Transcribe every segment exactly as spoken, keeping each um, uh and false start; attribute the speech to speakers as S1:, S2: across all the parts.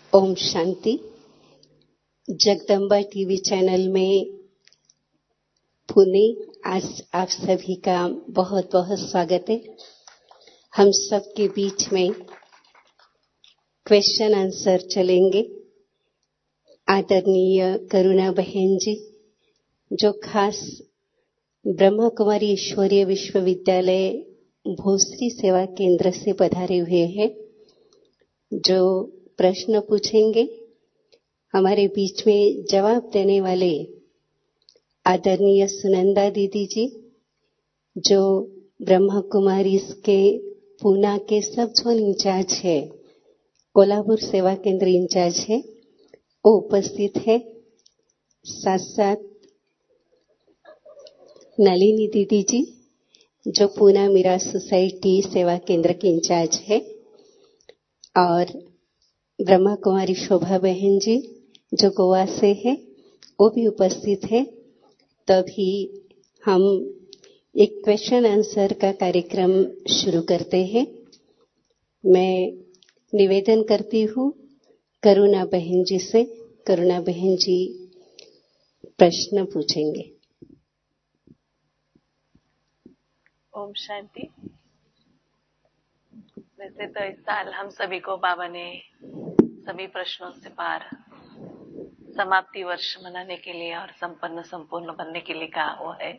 S1: ओम Shanti. Jagdamba TV channel में पुणे आज आप सभी का बहुत बहुत स्वागत है। हम सब के बीच में क्वेश्चन आंसर चलेंगे। आदरणीय करुणा बहन जी जो खास ब्रह्मा कुमारी ईश्वरीय विश्वविद्यालय भोसरी सेवा केंद्र से पधारे हुए हैं, जो प्रश्न पूछेंगे। हमारे बीच में जवाब देने वाले आदरणीय सुनंदा दीदी जी जो ब्रह्मा कुमारी के पूना के सब जोन इंचार्ज है, कोल्हापुर सेवा केंद्र इंचार्ज है, वो उपस्थित है। साथ साथ नलिनी दीदी जी जो पूना मीरा सोसाइटी सेवा केंद्र के इंचार्ज है, और ब्रह्मा कुमारी शोभा बहन जी जो गोवा से है, वो भी उपस्थित है। तभी हम एक क्वेश्चन आंसर का कार्यक्रम शुरू करते हैं। मैं निवेदन करती हूँ करुणा बहन जी से। करुणा बहन जी प्रश्न पूछेंगे।
S2: ओम शांति। वैसे तो इस साल हम सभी को बाबा ने सभी प्रश्नों से पार समाप्ति वर्ष मनाने के लिए और संपन्न संपूर्ण बनने के लिए कहा वो है,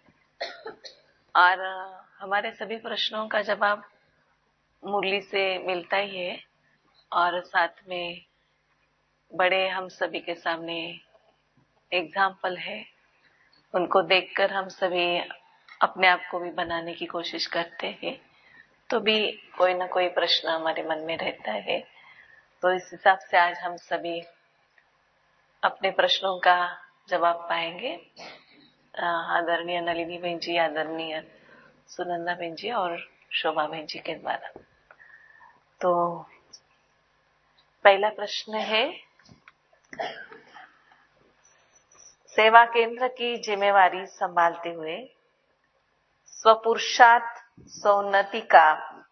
S2: और हमारे सभी प्रश्नों का जवाब मुरली से मिलता ही है, और साथ में बड़े हम सभी के सामने एग्जाम्पल है, उनको देखकर हम सभी अपने आप को भी बनाने की कोशिश करते हैं, तो भी कोई ना कोई प्रश्न हमारे मन में रहता है। तो इस हिसाब से आज हम सभी अपने प्रश्नों का जवाब पाएंगे आदरणीय नलिनी बहन जी, आदरणीय सुनंदा बहन जी और शोभा बहन जी के द्वारा। तो पहला प्रश्न है, सेवा केंद्र की जिम्मेवारी संभालते हुए स्वपुरुषार्थ स्वोन्नति का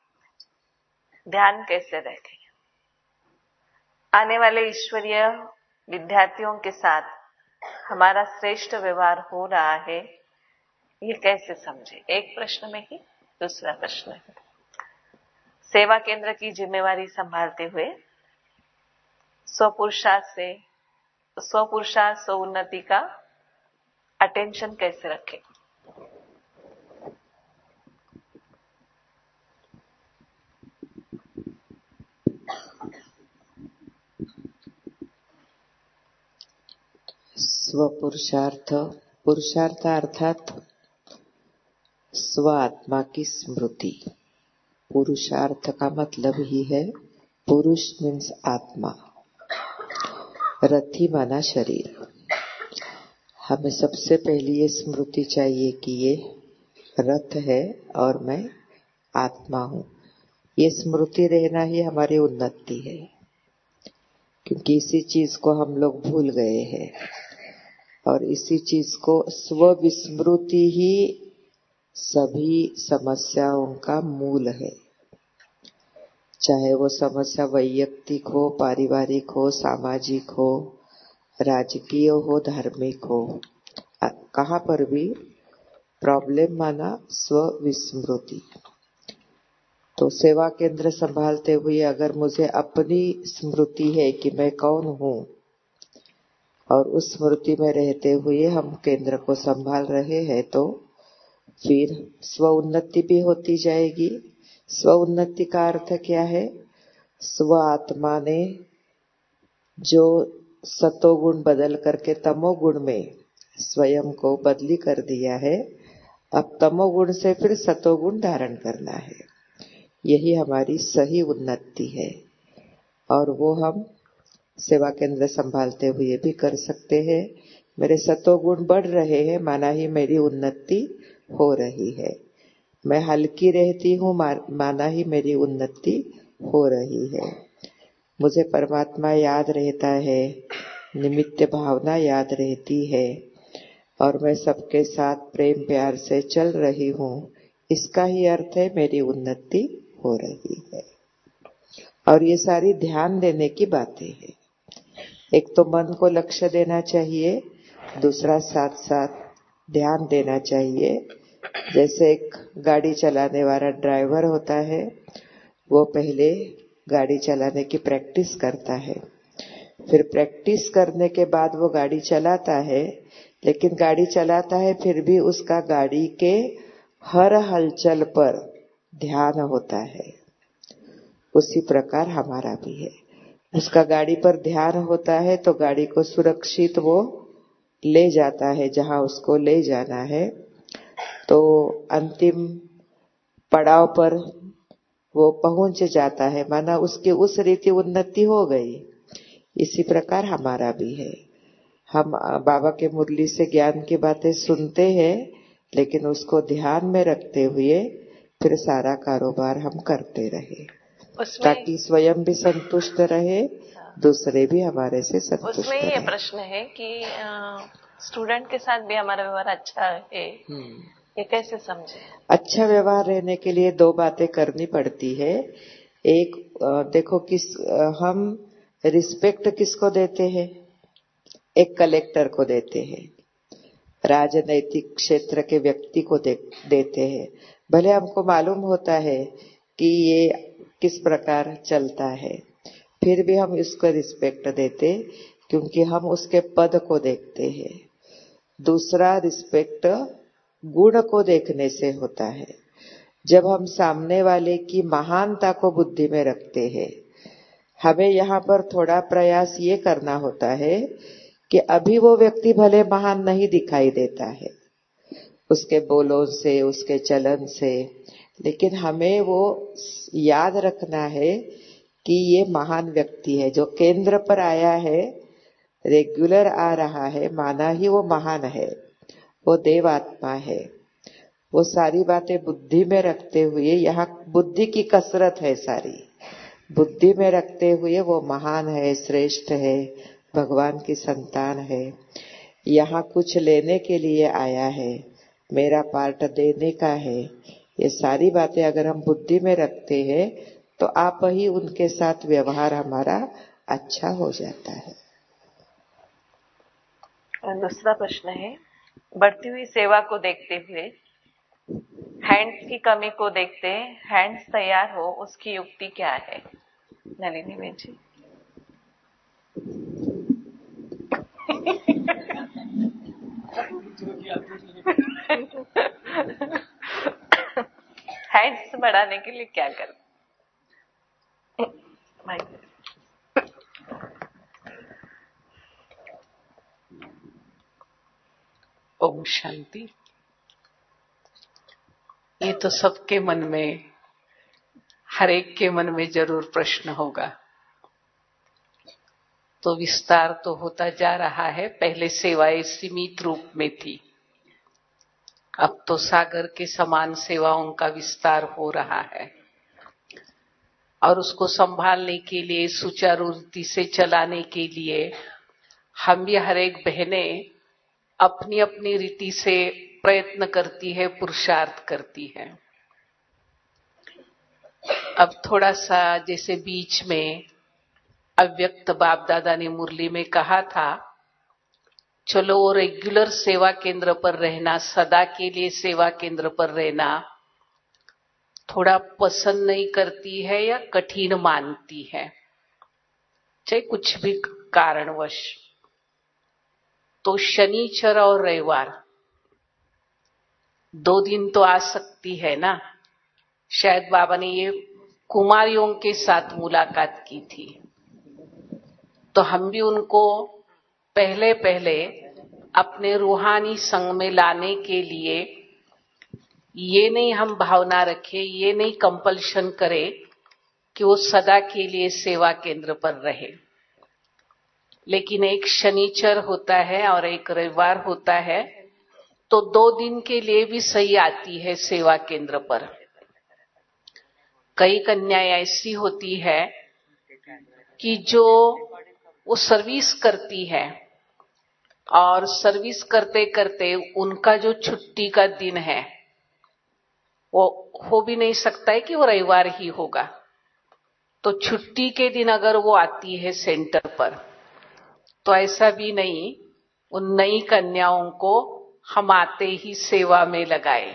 S2: ध्यान कैसे रखें? आने वाले ईश्वरीय विद्यार्थियों के साथ हमारा श्रेष्ठ व्यवहार हो रहा है, ये कैसे समझे? एक प्रश्न में ही दूसरा प्रश्न है, सेवा केंद्र की जिम्मेवारी संभालते हुए स्वपुरुषार्थ से स्वपुरुषार्थ स्वोन्नति का अटेंशन कैसे रखें?
S3: स्वपुरुषार्थ, पुरुषार्थ अर्थात स्व आत्मा की स्मृति। पुरुषार्थ का मतलब ही है, पुरुष मीन्स आत्मा, रथी माना शरीर। हमें सबसे पहले ये स्मृति चाहिए कि ये रथ है और मैं आत्मा हूँ। ये स्मृति रहना ही हमारी उन्नति है, क्योंकि इसी चीज को हम लोग भूल गए हैं, और इसी चीज को स्व विस्मृति ही सभी समस्याओं का मूल है। चाहे वो समस्या वैयक्तिक हो, पारिवारिक हो, सामाजिक हो, राजकीय हो, धार्मिक हो, कहाँ पर भी प्रॉब्लम माना स्व विस्मृति। तो सेवा केंद्र संभालते हुए अगर मुझे अपनी स्मृति है कि मैं कौन हूँ, और उस स्मृति में रहते हुए हम केंद्र को संभाल रहे हैं, तो फिर स्व उन्नति भी होती जाएगी। स्व उन्नति का अर्थ क्या है? स्व आत्मा ने जो सतोगुण बदल करके तमोगुण में स्वयं को बदली कर दिया है, अब तमोगुण से फिर सतोगुण धारण करना है। यही हमारी सही उन्नति है, और वो हम सेवा केंद्र संभालते हुए भी कर सकते हैं। मेरे सतोगुण बढ़ रहे हैं, माना ही मेरी उन्नति हो रही है। मैं हल्की रहती हूँ, माना ही मेरी उन्नति हो रही है। मुझे परमात्मा याद रहता है, निमित्त भावना याद रहती है, और मैं सबके साथ प्रेम प्यार से चल रही हूँ। इसका ही अर्थ है मेरी उन्नति हो रही है। और ये सारी ध्यान देने की बातें हैं। एक तो मन को लक्ष्य देना चाहिए, दूसरा साथ साथ ध्यान देना चाहिए। जैसे एक गाड़ी चलाने वाला ड्राइवर होता है, वो पहले गाड़ी चलाने की प्रैक्टिस करता है, फिर प्रैक्टिस करने के बाद वो गाड़ी चलाता है। लेकिन गाड़ी चलाता है फिर भी उसका गाड़ी के हर हलचल पर ध्यान होता है। उसी प्रकार हमारा भी है, उसका गाड़ी पर ध्यान होता है तो गाड़ी को सुरक्षित वो ले जाता है जहां उसको ले जाना है। तो अंतिम पड़ाव पर वो पहुंच जाता है, माना उसकी उस रीति उन्नति हो गई। इसी प्रकार हमारा भी है। हम बाबा के मुरली से ज्ञान की बातें सुनते हैं, लेकिन उसको ध्यान में रखते हुए फिर सारा कारोबार हम करते रहे, ताकि स्वयं भी संतुष्ट रहे, दूसरे भी हमारे से संतुष्ट रहे।
S2: उसमें ये प्रश्न है कि स्टूडेंट के साथ भी हमारा व्यवहार अच्छा है, ये कैसे समझे?
S3: अच्छा व्यवहार रहने के लिए दो बातें करनी पड़ती है। एक, देखो किस हम रिस्पेक्ट किसको देते हैं? एक कलेक्टर को देते हैं, राजनैतिक क्षेत्र के व्यक्ति को दे, देते हैं। भले हमको मालूम होता है कि ये किस प्रकार चलता है, फिर भी हम इसको रिस्पेक्ट देते क्योंकि हम उसके पद को देखते हैं। दूसरा रिस्पेक्ट गुण को देखने से होता है। जब हम सामने वाले की महानता को बुद्धि में रखते हैं, हमें यहाँ पर थोड़ा प्रयास ये करना होता है कि अभी वो व्यक्ति भले महान नहीं दिखाई देता है उसके बोलों से, उसके चलन से, लेकिन हमें वो याद रखना है कि ये महान व्यक्ति है, जो केंद्र पर आया है, रेगुलर आ रहा है, माना ही वो महान है, वो देवात्मा है। वो सारी बातें बुद्धि में रखते हुए, यहाँ बुद्धि की कसरत है सारी, बुद्धि में रखते हुए वो महान है, श्रेष्ठ है, भगवान की संतान है, यहाँ कुछ लेने के लिए आया है, मेरा पार्ट देने का है। ये सारी बातें अगर हम बुद्धि में रखते हैं तो आप ही उनके साथ व्यवहार हमारा अच्छा हो जाता है।
S2: और दूसरा प्रश्न है, बढ़ती हुई सेवा को देखते हुए हैंड्स की कमी को देखते, हैंड्स तैयार हो उसकी युक्ति क्या है? नलिनी बहन जी। हैंड्स बढ़ाने के लिए क्या करें?
S4: ओम शांति। ये तो सबके मन में, हर एक के मन में जरूर प्रश्न होगा। तो विस्तार तो होता जा रहा है। पहले सेवाएं सीमित रूप में थी, अब तो सागर के समान सेवाओं का विस्तार हो रहा है और उसको संभालने के लिए, सुचारू रीति से चलाने के लिए हम भी हर एक बहनें अपनी अपनी रीति से प्रयत्न करती है, पुरुषार्थ करती है। अब थोड़ा सा जैसे बीच में अव्यक्त बाप दादा ने मुरली में कहा था, चलो वो रेगुलर सेवा केंद्र पर रहना, सदा के लिए सेवा केंद्र पर रहना थोड़ा पसंद नहीं करती है या कठिन मानती है, चाहे कुछ भी कारणवश। तो शनिचर और रविवार दो दिन तो आ सकती है ना। शायद बाबा ने ये कुमारियों के साथ मुलाकात की थी, तो हम भी उनको पहले पहले अपने रूहानी संग में लाने के लिए ये नहीं हम भावना रखे, ये नहीं कंपल्शन करे कि वो सदा के लिए सेवा केंद्र पर रहे, लेकिन एक शनिचर होता है और एक रविवार होता है, तो दो दिन के लिए भी सही आती है सेवा केंद्र पर। कई कन्याएं ऐसी होती है कि जो वो सर्विस करती है और सर्विस करते करते उनका जो छुट्टी का दिन है वो हो भी नहीं सकता है कि वो रविवार ही होगा, तो छुट्टी के दिन अगर वो आती है सेंटर पर, तो ऐसा भी नहीं, उन नई कन्याओं को हम आते ही सेवा में लगाए।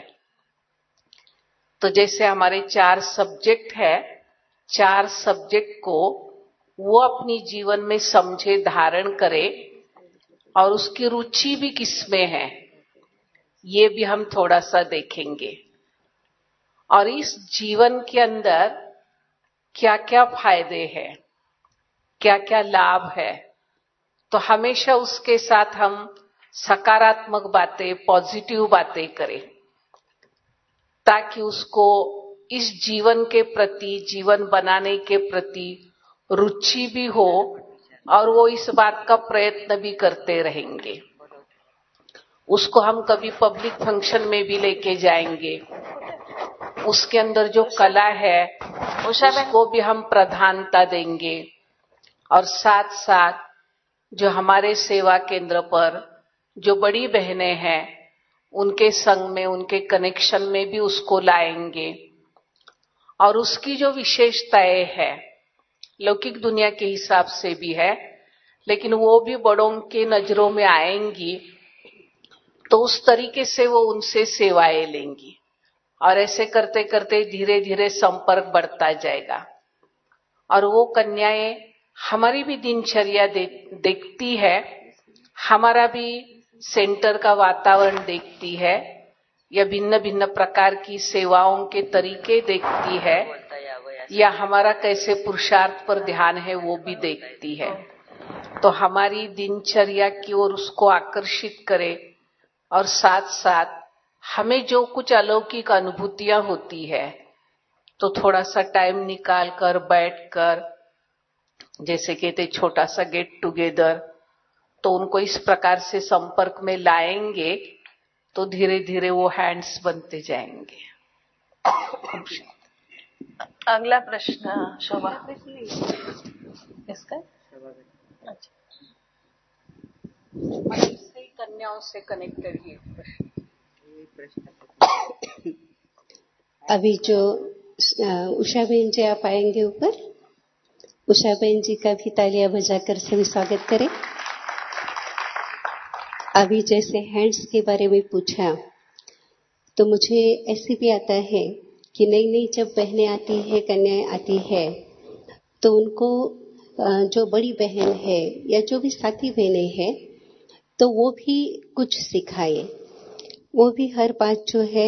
S4: तो जैसे हमारे चार सब्जेक्ट है, चार सब्जेक्ट को वो अपनी जीवन में समझे, धारण करे, और उसकी रुचि भी किसमें है ये भी हम थोड़ा सा देखेंगे। और इस जीवन के अंदर क्या क्या फायदे हैं, क्या क्या लाभ है, तो हमेशा उसके साथ हम सकारात्मक बातें, पॉजिटिव बातें करें, ताकि उसको इस जीवन के प्रति, जीवन बनाने के प्रति रुचि भी हो और वो इस बात का प्रयत्न भी करते रहेंगे। उसको हम कभी पब्लिक फंक्शन में भी लेके जाएंगे, उसके अंदर जो कला है उसको भी हम प्रधानता देंगे, और साथ साथ जो हमारे सेवा केंद्र पर जो बड़ी बहनें हैं उनके संग में, उनके कनेक्शन में भी उसको लाएंगे। और उसकी जो विशेषताएं है लौकिक दुनिया के हिसाब से भी है, लेकिन वो भी बड़ों के नजरों में आएंगी, तो उस तरीके से वो उनसे सेवाएं लेंगी, और ऐसे करते करते धीरे धीरे संपर्क बढ़ता जाएगा। और वो कन्याएं हमारी भी दिनचर्या दे, देखती है, हमारा भी सेंटर का वातावरण देखती है, या भिन्न भिन्न प्रकार की सेवाओं के तरीके देखती है, या हमारा कैसे पुरुषार्थ पर ध्यान है वो भी देखती है। तो हमारी दिनचर्या की ओर उसको आकर्षित करे, और साथ साथ हमें जो कुछ अलौकिक अनुभूतियां होती है, तो थोड़ा सा टाइम निकाल कर बैठ कर, जैसे कहते छोटा सा गेट टुगेदर, तो उनको इस प्रकार से संपर्क में लाएंगे, तो धीरे धीरे वो हैंड्स बनते जाएंगे।
S2: अगला प्रश्न शोभा, इसका अच्छा,
S4: कन्याओं से कनेक्टेड ये प्रश्न।
S1: अभी जो उषा बहन जी आप आएंगे ऊपर, उषा बहन जी का भी तालियां बजाकर सभी स्वागत करें। अभी जैसे हैंड्स के बारे में पूछा, तो मुझे ऐसे भी आता है कि नई नई जब बहनें आती है, कन्याएं आती है, तो उनको जो बड़ी बहन है या जो भी साथी बहनें हैं, तो वो भी कुछ सिखाए, वो भी हर बात जो है।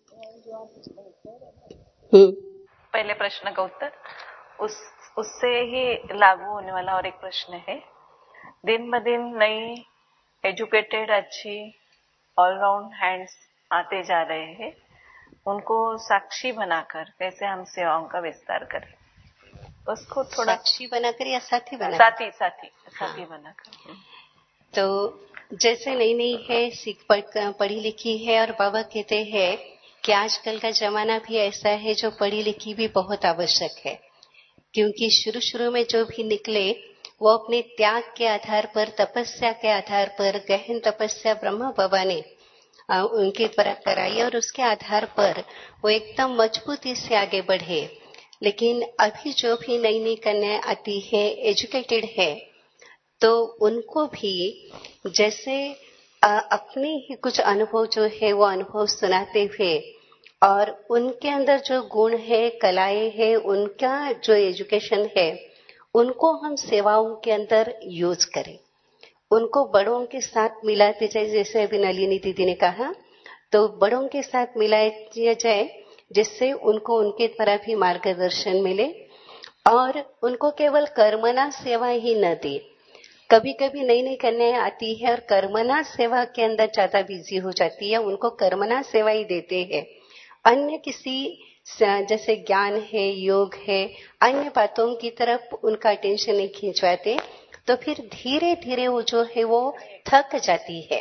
S2: पहले प्रश्न का उत्तर उस उससे ही लागू होने वाला और एक प्रश्न है। दिन ब दिन नई एजुकेटेड, अच्छी ऑलराउंड हैंड्स आते जा रहे हैं, उनको साक्षी बनाकर कैसे हम सेवाओं का विस्तार करें, उसको थोड़ा
S1: साक्षी बनाकर या साथी बनाकर?
S2: साथी साथी साथी हाँ। बनाकर।
S1: तो जैसे नई नई है, सीख पढ़ी लिखी है, और बाबा कहते हैं कि आजकल का जमाना भी ऐसा है जो पढ़ी लिखी भी बहुत आवश्यक है, क्योंकि शुरू शुरू में जो भी निकले वो अपने त्याग के आधार पर, तपस्या के आधार पर, गहन तपस्या ब्रह्मा बाबा ने उनके द्वारा कराई, और उसके आधार पर वो एकदम मजबूती से आगे बढ़े। लेकिन अभी जो भी नई नई कन्याएं आती है, एजुकेटेड है, तो उनको भी जैसे अपने ही कुछ अनुभव जो है वो अनुभव सुनाते हुए, और उनके अंदर जो गुण है, कलाएं है, उनका जो एजुकेशन है, उनको हम सेवाओं के अंदर यूज करें, उनको बड़ों के साथ मिलाते जाए। जैसे अभी नलिनी दीदी ने कहा, तो बड़ों के साथ मिलाया जाए, जिससे उनको उनके द्वारा भी मार्गदर्शन मिले, और उनको केवल कर्मना सेवा ही न दे। कभी कभी नई नई कन्याएं आती है और कर्मना सेवा के अंदर ज्यादा बिजी हो जाती है, उनको कर्मना सेवा ही देते हैं, अन्य किसी जैसे ज्ञान है, योग है, अन्य बातों की तरफ उनका अटेंशन नहीं खींचवाते, तो फिर धीरे धीरे वो जो है वो थक जाती है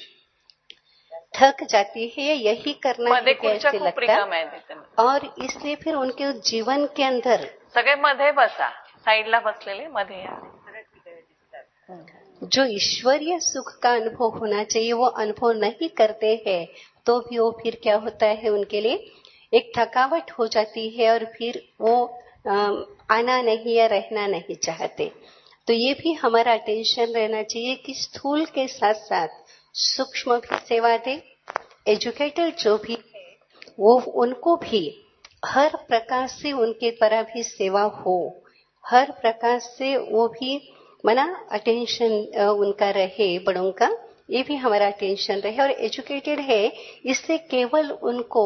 S1: थक जाती है यही करना है कैसे लगता, और इसलिए फिर उनके जीवन के अंदर
S2: सगळे मध्ये बसा, साईडला बसलेले मध्ये या,
S1: जो ईश्वरीय सुख का अनुभव होना चाहिए वो अनुभव नहीं करते हैं, तो भी वो फिर क्या होता है, उनके लिए एक थकावट हो जाती है, और फिर वो आना नहीं या रहना नहीं चाहते। तो ये भी हमारा अटेंशन रहना चाहिए कि स्थूल के साथ साथ सूक्ष्म भी सेवा दे। एजुकेटर जो भी है वो उनको भी हर प्रकार से उनके द्वारा भी सेवा हो, हर प्रकार से वो भी मना अटेंशन उनका रहे, बड़ों का ये भी हमारा अटेंशन रहे। और एजुकेटेड है इससे केवल उनको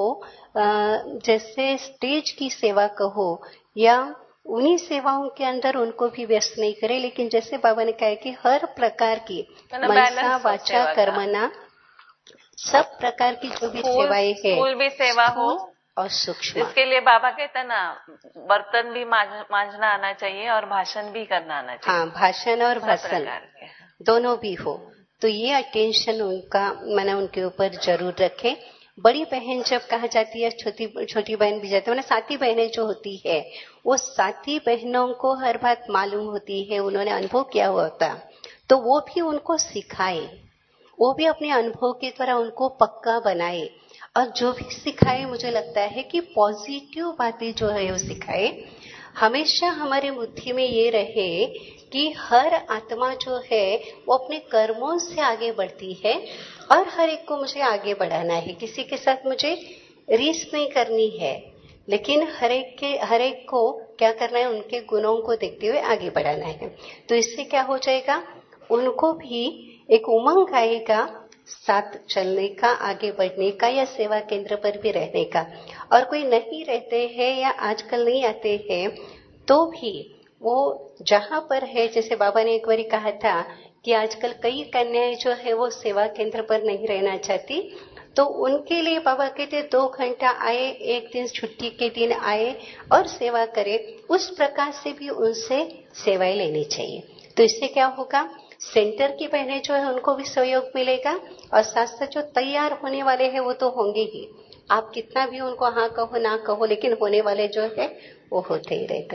S1: जैसे स्टेज की सेवा कहो या उन्हीं सेवाओं के अंदर उनको भी व्यस्त नहीं करे, लेकिन जैसे बाबा ने कहा कि हर प्रकार की मनसा वाचा कर्मणा सब प्रकार की जो भी सेवाएं है,
S2: स्कूल भी सेवा हो
S1: और सूक्ष्म।
S2: इसके लिए बाबा कहते हैं ना, बर्तन भी मांजना आना चाहिए और भाषण भी करना आना चाहिए।
S1: हाँ, भाषण और भाषण दोनों भी हो। तो ये अटेंशन उनका मैंने उनके ऊपर जरूर रखे। बड़ी बहन जब कहा जाती है, छोटी छोटी बहन भी जाती है, मैंने साथी बहनें जो होती है वो साथी बहनों को हर बात मालूम होती है, उन्होंने अनुभव किया हुआ होता, तो वो भी उनको सिखाए, वो भी अपने अनुभव के द्वारा उनको पक्का बनाए। और जो भी सिखाए मुझे लगता है कि पॉजिटिव बातें जो है वो सिखाए। हमेशा हमारे बुद्धि में ये रहे कि हर आत्मा जो है वो अपने कर्मों से आगे बढ़ती है और हर एक को मुझे आगे बढ़ाना है, किसी के साथ मुझे रीस नहीं करनी है, लेकिन हर एक के हर एक को क्या करना है, उनके गुणों को देखते हुए आगे बढ़ाना है। तो इससे क्या हो जाएगा, उनको भी एक उमंग आएगा साथ चलने का, आगे बढ़ने का या सेवा केंद्र पर भी रहने का। और कोई नहीं रहते हैं या आजकल नहीं आते हैं तो भी वो जहां पर है, जैसे बाबा ने एक बार कहा था कि आजकल कई कन्याएं जो है वो सेवा केंद्र पर नहीं रहना चाहती, तो उनके लिए बाबा कहते दो घंटा आए, एक दिन छुट्टी के दिन आए और सेवा करे। उस प्रकार से भी उनसे सेवाएं लेनी चाहिए। तो इससे क्या होगा, सेंटर की बहनें जो है उनको भी सहयोग मिलेगा और साथ साथ जो तैयार होने वाले हैं वो तो होंगे ही। आप कितना भी उनको हाँ कहो ना कहो, लेकिन होने वाले जो है वो होते ही रहते।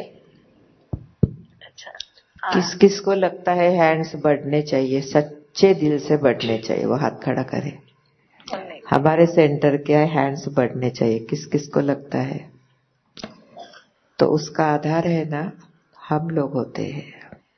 S2: अच्छा,
S3: किस किस को लगता है हैंड्स बढ़ने चाहिए, सच्चे दिल से बढ़ने चाहिए, वो हाथ खड़ा करे। हमारे सेंटर क्या है, हैंड्स बढ़ने चाहिए, किस किस को लगता है? तो उसका आधार है ना, हम लोग होते हैं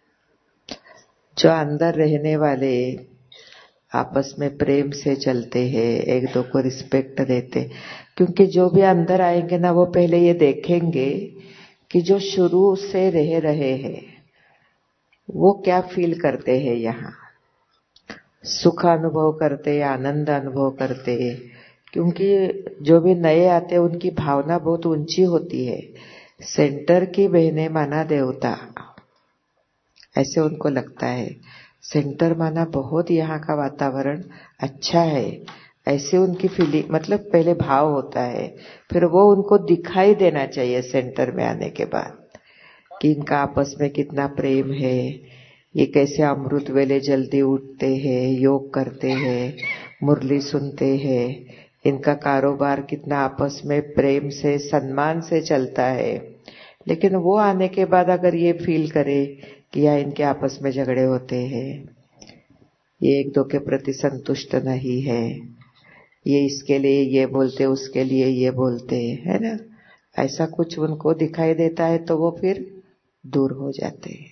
S3: जो अंदर रहने वाले आपस में प्रेम से चलते हैं, एक दो को रिस्पेक्ट देते। क्योंकि जो भी अंदर आएंगे ना, वो पहले ये देखेंगे कि जो शुरू से रह रहे हैं वो क्या फील करते हैं, यहाँ सुख अनुभव करते, आनंद अनुभव करते। क्योंकि जो भी नए आते हैं उनकी भावना बहुत ऊंची होती है। सेंटर की बहनें माना देवता, ऐसे उनको लगता है। सेंटर माना बहुत यहाँ का वातावरण अच्छा है, ऐसे उनकी फीलिंग, मतलब पहले भाव होता है, फिर वो उनको दिखाई देना चाहिए सेंटर में आने के बाद कि इनका आपस में कितना प्रेम है, ये कैसे अमृत वेले जल्दी उठते हैं, योग करते हैं, मुरली सुनते हैं, इनका कारोबार कितना आपस में प्रेम से सम्मान से चलता है। लेकिन वो आने के बाद अगर ये फील करे कि या इनके आपस में झगड़े होते हैं, ये एक दो के प्रति संतुष्ट नहीं है, ये इसके लिए ये बोलते उसके लिए ये बोलते, है ना, ऐसा कुछ उनको दिखाई देता है तो वो फिर दूर हो जाते हैं।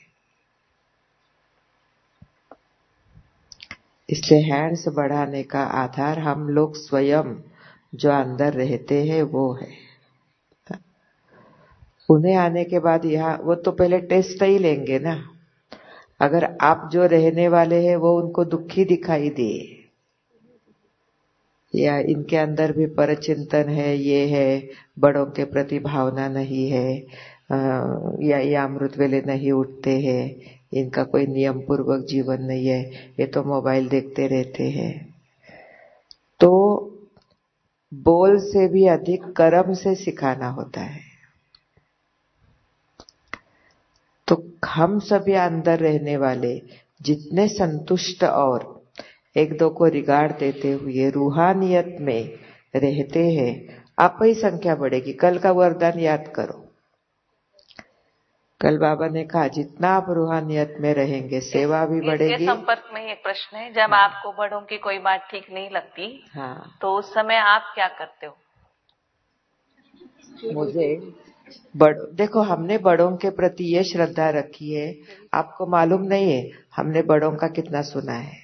S3: इसलिए हैंड्स बढ़ाने का आधार हम लोग स्वयं जो अंदर रहते हैं वो है। उन्हें आने के बाद यहाँ वो तो पहले टेस्ट ही लेंगे ना। अगर आप जो रहने वाले हैं वो उनको दुखी दिखाई दे, या इनके अंदर भी परचिंतन है, ये है, बड़ों के प्रति भावना नहीं है, या ये अमृत वेले नहीं उठते हैं, इनका कोई नियम पूर्वक जीवन नहीं है, ये तो मोबाइल देखते रहते हैं, तो बोल से भी अधिक कर्म से सिखाना होता है। तो हम सभी अंदर रहने वाले जितने संतुष्ट और एक दो को रिगार्ड देते हुए रूहानियत में रहते हैं, आप ही संख्या बढ़ेगी। कल का वरदान याद करो, कल बाबा ने कहा जितना आप रूहानियत में रहेंगे सेवा भी बढ़ेगी।
S2: इसके संपर्क में एक प्रश्न है, जब हाँ। आपको बड़ों की कोई बात ठीक नहीं लगती,
S3: हाँ,
S2: तो उस समय आप क्या करते हो?
S3: मुझे बड़ देखो, हमने बड़ों के प्रति ये श्रद्धा रखी है, आपको मालूम नहीं है हमने बड़ों का कितना सुना है,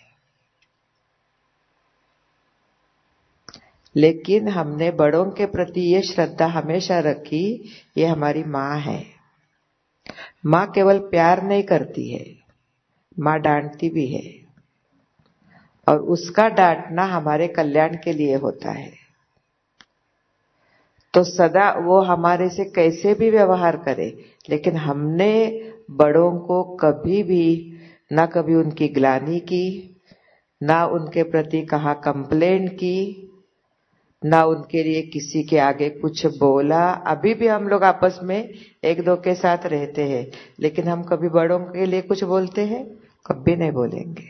S3: लेकिन हमने बड़ों के प्रति ये श्रद्धा हमेशा रखी, ये हमारी माँ है। माँ केवल प्यार नहीं करती है, माँ डांटती भी है, और उसका डांटना हमारे कल्याण के लिए होता है। तो सदा वो हमारे से कैसे भी व्यवहार करे, लेकिन हमने बड़ों को कभी भी ना कभी उनकी ग्लानि की, ना उनके प्रति कहा कंप्लेंट की, ना उनके लिए किसी के आगे कुछ बोला। अभी भी हम लोग आपस में एक दो के साथ रहते हैं, लेकिन हम कभी बड़ों के लिए कुछ बोलते हैं? कभी नहीं बोलेंगे।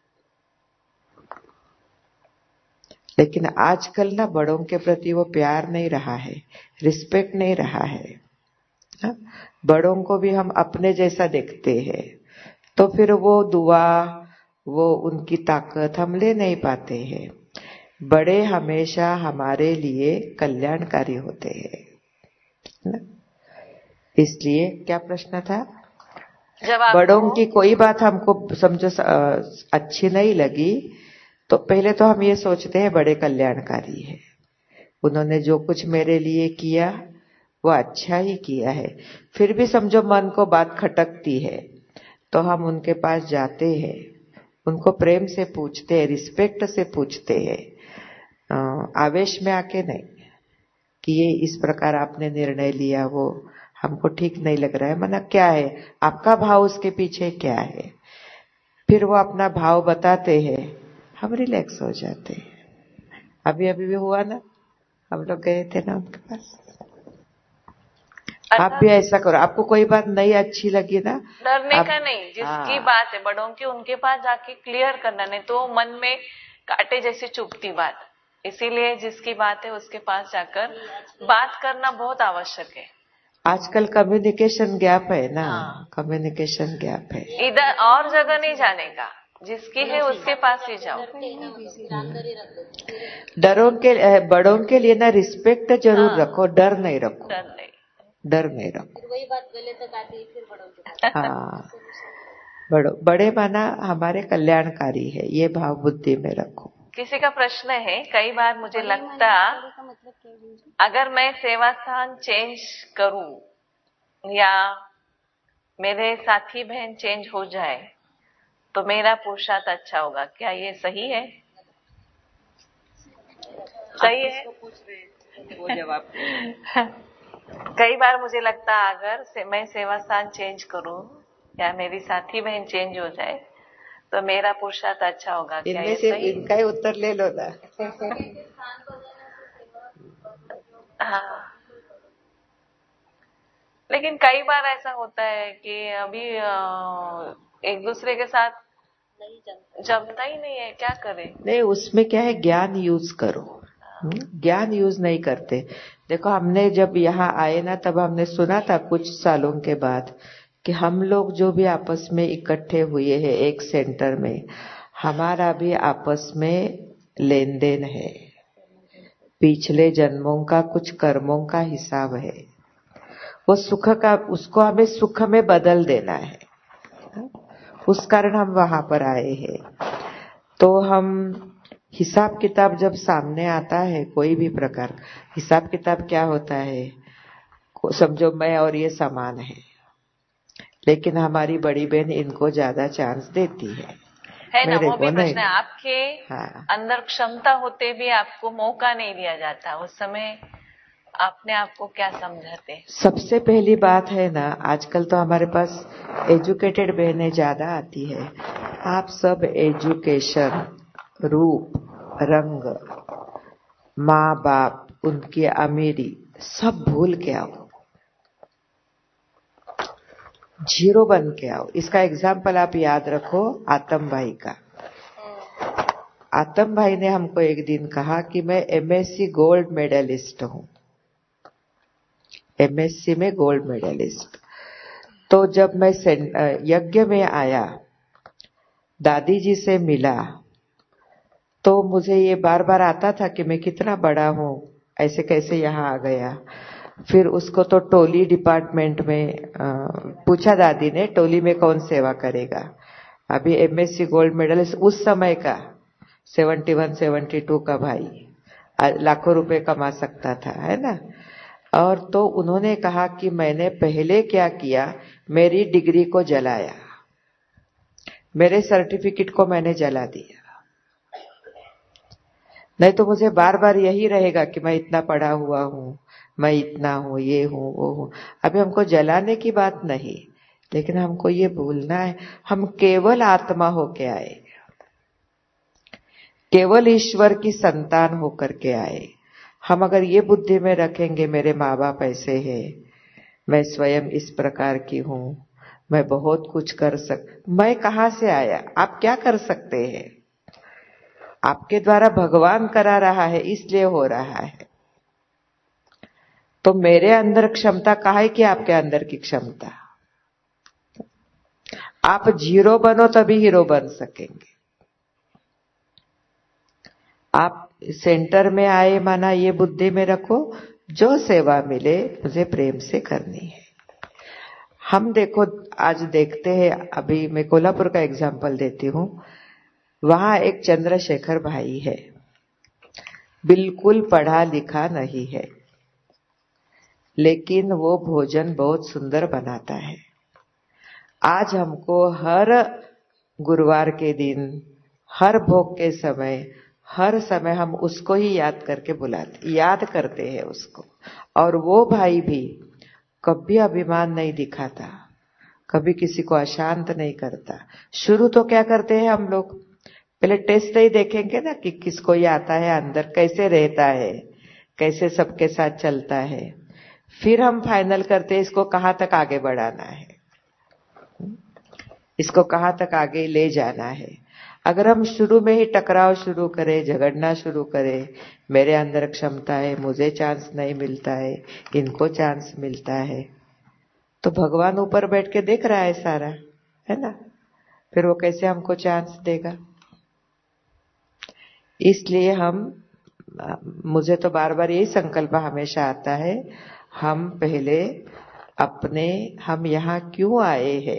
S3: लेकिन आजकल ना बड़ों के प्रति वो प्यार नहीं रहा है, रिस्पेक्ट नहीं रहा है। हा? बड़ों को भी हम अपने जैसा देखते हैं, तो फिर वो दुआ, वो उनकी ताकत हम ले नहीं पाते हैं। बड़े हमेशा हमारे लिए कल्याणकारी होते हैं ना? इसलिए क्या प्रश्न था?
S2: जब
S3: बड़ों की कोई बात हमको समझो अच्छी नहीं लगी, तो पहले तो हम ये सोचते हैं बड़े कल्याणकारी है, उन्होंने जो कुछ मेरे लिए किया वो अच्छा ही किया है। फिर भी समझो मन को बात खटकती है, तो हम उनके पास जाते हैं, उनको प्रेम से पूछते हैं, रिस्पेक्ट से पूछते हैं, आवेश में आके नहीं कि ये इस प्रकार आपने निर्णय लिया, वो हमको ठीक नहीं लग रहा है। मना क्या है, आपका भाव उसके पीछे क्या है? फिर वो अपना भाव बताते हैं, हम रिलैक्स हो जाते हैं। अभी अभी भी हुआ ना, हम लोग गए थे ना उनके पास। आप भी ऐसा करो, आपको कोई बात नहीं अच्छी लगी ना,
S2: डरने
S3: आप,
S2: का नहीं, जिसकी
S3: हाँ,
S2: बात है बड़ों की उनके पास जाके क्लियर करना, नहीं तो मन में कांटे जैसी चुभती बात। इसीलिए जिसकी बात है उसके पास जाकर बात करना बहुत आवश्यक है।
S3: आजकल कम्युनिकेशन गैप है ना, कम्युनिकेशन गैप है।
S2: इधर और जगह नहीं जाने का, जिसकी है उसके पास ही जाओ।
S3: डरों के बड़ों के लिए ना रिस्पेक्ट जरूर
S2: हाँ,
S3: रखो, डर नहीं रखो,
S2: डर नहीं,
S3: डर नहीं रखो।
S5: वही बात गले तक आती है फिर बड़ों के पास।
S3: हाँ, बड़ो बड़े माना हमारे कल्याणकारी है, ये भाव बुद्धि में रखो।
S2: किसी का प्रश्न है, कई बार मुझे लगता अगर मैं सेवा स्थान चेंज करूं या मेरे साथी बहन चेंज हो जाए तो मेरा पुरुषार्थ अच्छा होगा, क्या ये सही है? सही है?
S3: वो जवाब
S2: कई बार मुझे लगता अगर से मैं सेवा स्थान चेंज करूं या मेरी साथी बहन चेंज हो जाए तो मेरा पुरुषार्थ अच्छा होगा, क्या
S3: इनमें
S2: ये
S3: से
S2: सही?
S3: इनका ही उत्तर ले लो ना।
S2: हाँ, लेकिन कई बार ऐसा होता है कि अभी एक दूसरे के साथ जमता ही नहीं है, क्या करें?
S3: नहीं, उसमें क्या है, ज्ञान यूज करो। ज्ञान यूज नहीं करते। देखो, हमने जब यहाँ आए ना, तब हमने सुना था कुछ सालों के बाद कि हम लोग जो भी आपस में इकट्ठे हुए हैं एक सेंटर में, हमारा भी आपस में लेन देन है, पिछले जन्मों का कुछ कर्मों का हिसाब है। वो सुख का, उसको हमें सुख में बदल देना है, उस कारण हम वहां पर आए हैं। तो हम हिसाब किताब जब सामने आता है, कोई भी प्रकार हिसाब किताब क्या होता है, समझो मैं और ये समान है, लेकिन हमारी बड़ी बहन इनको ज्यादा चांस देती है,
S2: है ना?
S3: मेरे
S2: वो
S3: को
S2: भी प्रश्न
S3: नहीं।
S2: है, आपके
S3: हाँ,
S2: अंदर क्षमता होते भी आपको मौका नहीं दिया जाता, उस समय आपने आपको क्या समझाते?
S3: सबसे पहली बात है ना, आजकल तो हमारे पास एजुकेटेड बहनें ज्यादा आती है। आप सब एजुकेशन, रूप, रंग, माँ बाप, उनकी अमीरी सब भूल के आओ, जीरो बन के आओ। इसका एग्जाम्पल आप याद रखो आतम भाई का। आतम भाई ने हमको एक दिन कहा कि मैं एमएससी गोल्ड मेडलिस्ट हूं, एमएससी में गोल्ड मेडलिस्ट। तो जब मैं यज्ञ में आया, दादी जी से मिला, तो मुझे ये बार बार आता था कि मैं कितना बड़ा हूं, ऐसे कैसे यहाँ आ गया। फिर उसको तो टोली डिपार्टमेंट में आ, पूछा दादी ने, टोली में कौन सेवा करेगा। अभी एमएससी गोल्ड मेडलिस्ट उस समय का सेवेंटी वन सेवेंटी टू का भाई, लाखों रुपए कमा सकता था, है ना। और तो उन्होंने कहा कि मैंने पहले क्या किया, मेरी डिग्री को जलाया, मेरे सर्टिफिकेट को मैंने जला दिया, नहीं तो मुझे बार बार यही रहेगा कि मैं इतना पढ़ा हुआ हूँ, मैं इतना हूँ, ये हूँ, वो हूँ। अभी हमको जलाने की बात नहीं, लेकिन हमको ये भूलना है हम केवल आत्मा होके आए, केवल ईश्वर की संतान होकर के आए। हम अगर ये बुद्धि में रखेंगे मेरे माँ बाप ऐसे हैं, मैं स्वयं इस प्रकार की हूँ, मैं बहुत कुछ कर सक, मैं कहाँ से आया, आप क्या कर सकते हैं? आपके द्वारा भगवान करा रहा है, इसलिए हो रहा है। तो मेरे अंदर क्षमता कहाँ है कि आपके अंदर की क्षमता। आप जीरो बनो तभी हीरो बन सकेंगे। आप सेंटर में आए माना ये बुद्धि में रखो, जो सेवा मिले मुझे प्रेम से करनी है। हम देखो आज देखते हैं, अभी मैं कोल्हापुर का एग्जांपल देती हूँ, वहां एक चंद्रशेखर भाई है, बिल्कुल पढ़ा लिखा नहीं है, लेकिन वो भोजन बहुत सुंदर बनाता है। आज हमको हर गुरुवार के दिन, हर भोग के समय, हर समय हम उसको ही याद करके बुलाते, याद करते हैं उसको। और वो भाई भी कभी अभिमान नहीं दिखाता, कभी किसी को अशांत नहीं करता। शुरू तो क्या करते हैं हम लोग, पहले टेस्ट ही देखेंगे ना कि किसको ये आता है अंदर, कैसे रहता है, कैसे सबके साथ चलता है, फिर हम फाइनल करते हैं इसको कहाँ तक आगे बढ़ाना है, इसको कहाँ तक आगे ले जाना है। अगर हम शुरू में ही टकराव शुरू करें, झगड़ना शुरू करें, मेरे अंदर क्षमता है, मुझे चांस नहीं मिलता है, इनको चांस मिलता है, तो भगवान ऊपर बैठ के देख रहा है सारा, है ना, फिर वो कैसे हमको चांस देगा। इसलिए हम, मुझे तो बार बार यही संकल्प हमेशा आता है, हम पहले अपने, हम यहाँ क्यों आए हैं,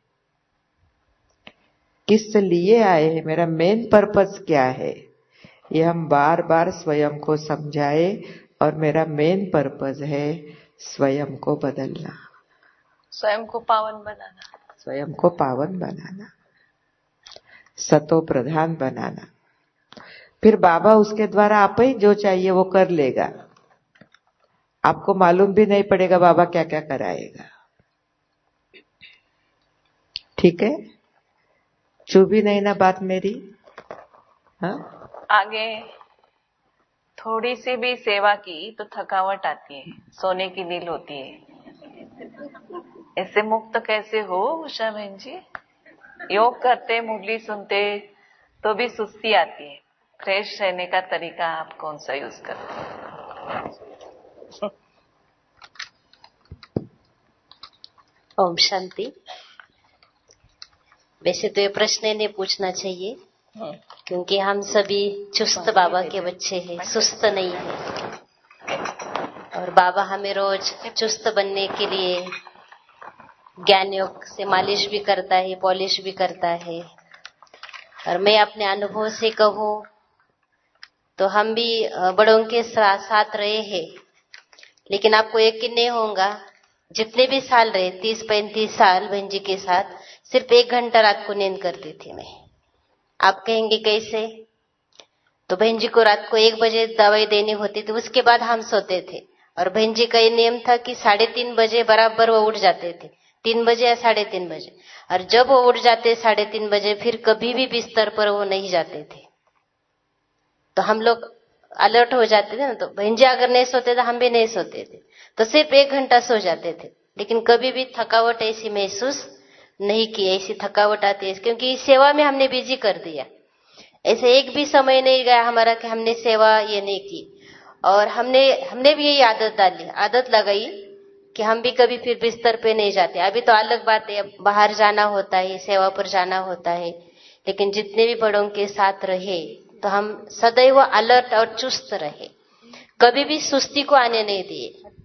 S3: किस लिए आए हैं, मेरा मेन पर्पस क्या है, ये हम बार बार स्वयं को समझाए। और मेरा मेन पर्पस है स्वयं को बदलना,
S2: स्वयं को पावन बनाना,
S3: स्वयं को पावन बनाना, सतो प्रधान बनाना। फिर बाबा उसके द्वारा आप ही जो चाहिए वो कर लेगा, आपको मालूम भी नहीं पड़ेगा बाबा क्या क्या कराएगा। ठीक है, चुभी नहीं ना बात मेरी? हाँ, आगे
S2: थोड़ी सी भी सेवा की तो थकावट आती है, सोने की नींद होती है। इससे मुक्त कैसे हो उषा बहन जी? योग करते, मुरली सुनते तो भी सुस्ती आती है। फ्रेश रहने का तरीका आप कौन सा यूज करते हैं?
S5: ओम शांति। वैसे तो ये प्रश्न इन्हें पूछना चाहिए, क्योंकि हम सभी चुस्त बाबा के बच्चे हैं, सुस्त नहीं है। और बाबा हमें रोज चुस्त बनने के लिए ज्ञान योग से मालिश भी करता है, पॉलिश भी करता है। और मैं अपने अनुभव से कहूँ तो हम भी बड़ों के साथ रहे हैं, लेकिन आपको यकीन नहीं होगा, जितने भी साल रहे, तीस पैंतीस साल बहन जी के साथ, सिर्फ एक घंटा रात को नींद करती थी मैं। आप कहेंगे कैसे? तो बहन जी को रात को एक बजे दवाई देनी होती थी, उसके बाद हम सोते थे। और बहन जी का ये नियम था कि साढ़े तीन बजे बराबर वो उठ जाते थे, तीन बजे या साढ़े तीन बजे। और जब वो उठ जाते साढ़े तीन बजे, फिर कभी भी बिस्तर पर वो नहीं जाते थे। तो हम लोग अलर्ट हो जाते थे ना, तो बहन जी अगर नहीं सोते थे हम भी नहीं सोते थे, तो सिर्फ एक घंटा सो जाते थे। लेकिन कभी भी थकावट ऐसी महसूस नहीं की। ऐसी थकावट आती है क्योंकि सेवा में हमने बिजी कर दिया। ऐसे एक भी समय नहीं गया हमारा कि हमने सेवा ये नहीं की। और हमने हमने भी यही आदत डाली, आदत लगाई कि हम भी कभी फिर बिस्तर पे नहीं जाते। अभी तो अलग बात है, बाहर जाना होता है, सेवा पर जाना होता है, लेकिन जितने भी बड़ों के साथ रहे तो हम सदैव अलर्ट और चुस्त रहे, कभी भी सुस्ती को आने नहीं दिए।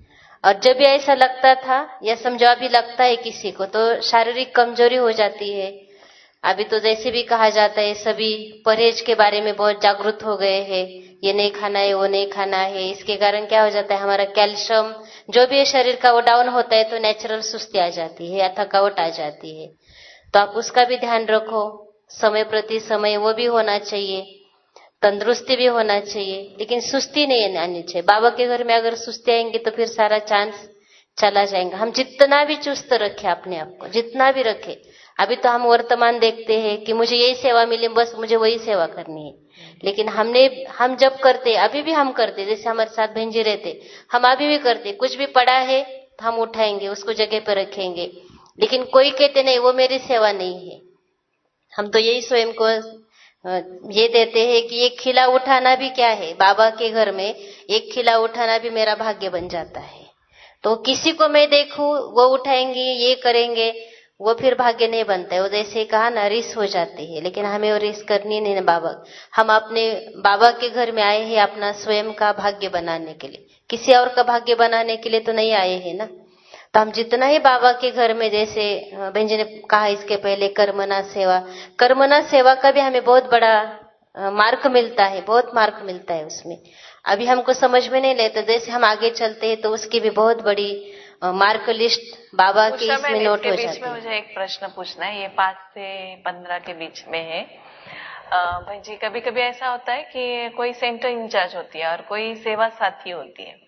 S5: और जब भी ऐसा लगता था या समझो अभी लगता है किसी को तो शारीरिक कमजोरी हो जाती है। अभी तो जैसे भी कहा जाता है सभी परहेज के बारे में बहुत जागरूक हो गए हैं, ये नहीं खाना है वो नहीं खाना है। इसके कारण क्या हो जाता है हमारा कैल्शियम जो भी है शरीर का वो डाउन होता है तो नेचुरल सुस्ती आ जाती है या थकावट आ जाती है। तो आप उसका भी ध्यान रखो, समय प्रति समय वो भी होना चाहिए, तंदुरुस्ती भी होना चाहिए, लेकिन सुस्ती नहीं आनी चाहिए। बाबा के घर में अगर सुस्ती आएंगे तो फिर सारा चांस चला जाएगा। हम जितना भी चुस्त रखे अपने आप को, जितना भी रखे, अभी तो हम वर्तमान देखते हैं कि मुझे यही सेवा मिली बस मुझे वही सेवा करनी है, लेकिन हमने हम जब करते अभी भी हम करते, जैसे हमारे साथ बहन जी रहते हम अभी भी करते, कुछ भी पड़ा है तो हम उठाएंगे उसको जगह पर रखेंगे, लेकिन कोई कहते नहीं वो मेरी सेवा नहीं है। हम तो यही स्वयं को ये देते हैं कि एक खिला उठाना भी क्या है, बाबा के घर में एक खिला उठाना भी मेरा भाग्य बन जाता है। तो किसी को मैं देखूं वो उठाएंगे ये करेंगे वो फिर भाग्य नहीं बनता है। वो जैसे कहा ना रिस हो जाती है, लेकिन हमें वो रिस करनी नहीं ना बाबा। हम अपने बाबा के घर में आए हैं अपना स्वयं का भाग्य बनाने के लिए, किसी और का भाग्य बनाने के लिए तो नहीं आए हैं ना। तो हम जितना ही बाबा के घर में, जैसे बहन जी ने कहा इसके पहले कर्मना सेवा, कर्मना सेवा का भी हमें बहुत बड़ा मार्क मिलता है, बहुत मार्क मिलता है उसमें। अभी हमको समझ में नहीं लेते, जैसे हम आगे चलते हैं तो उसकी भी बहुत बड़ी मार्क लिस्ट बाबा के इसमें नोट हो जाती है।
S2: मुझे एक प्रश्न पूछना है, ये पाँच से पंद्रह के बीच में है। भाई जी कभी कभी ऐसा होता है कि कोई सेंटर इंचार्ज होती है और कोई सेवा साथी होती है,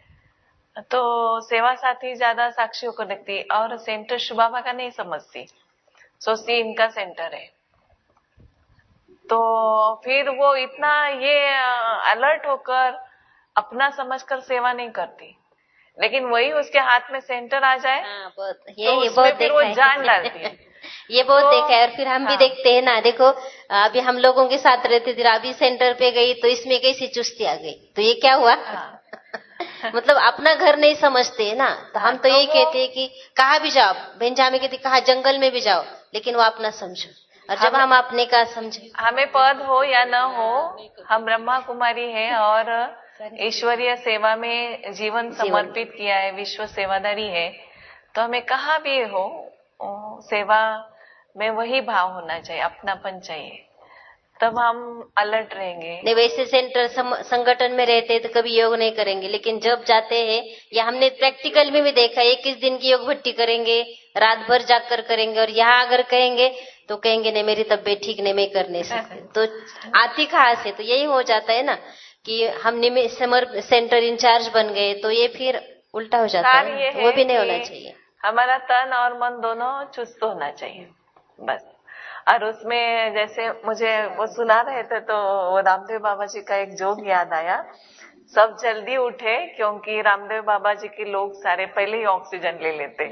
S2: तो सेवा साथी ज्यादा साक्षियों को देखती है और सेंटर शुभाबा का नहीं समझती, सोचती इनका सेंटर है। तो फिर वो इतना ये अलर्ट होकर अपना समझकर सेवा नहीं करती, लेकिन वही उसके हाथ में सेंटर आ जाए
S5: हाँ, बहुत ये,
S2: तो
S5: ये बहुत
S2: फिर वो जान डालती है।
S5: ये बहुत
S2: तो,
S5: देखा है और फिर हम हाँ, भी देखते हैं ना। देखो अभी हम लोगों के साथ रहते थे, अभी सेंटर पे गई तो इसमें कैसी चुस्ती आ गई, तो ये क्या हुआ? हाँ। मतलब अपना घर नहीं समझते है ना। तो हम तो, तो यही कहते हैं कि कहाँ भी जाओ, बहन जी हमें कहती कहा जंगल में भी जाओ, लेकिन वो अपना समझो। और जब हम अपने का समझे,
S2: हमें पद हो या न हो, हम ब्रह्मा कुमारी है और ईश्वरीय सेवा में जीवन समर्पित किया है, विश्व सेवादारी है, तो हमें कहाँ भी हो सेवा में वही भाव होना चाहिए, अपनापन चाहिए, तब हम अलर्ट रहेंगे।
S5: नहीं वैसे सेंटर संगठन में रहते तो कभी योग नहीं करेंगे, लेकिन जब जाते हैं या हमने प्रैक्टिकल में भी देखा है इक्कीस दिन की योग भट्टी करेंगे, रात भर जाकर करेंगे, और यहाँ अगर कहेंगे तो कहेंगे नहीं मेरी तबीयत ठीक नहीं, मैं कर नहीं सकते। तो आती कहाँ से? तो यही हो जाता है ना कि हम समर सेंटर इंचार्ज बन गए तो ये फिर उल्टा हो जाता है, है वो भी नहीं होना चाहिए।
S2: हमारा तन और मन दोनों चुस्त होना चाहिए बस। और उसमें जैसे मुझे वो सुना रहे थे तो वो रामदेव बाबा जी का एक जोक याद आया, सब जल्दी उठे क्योंकि रामदेव बाबा जी के लोग सारे पहले ही ऑक्सीजन ले लेते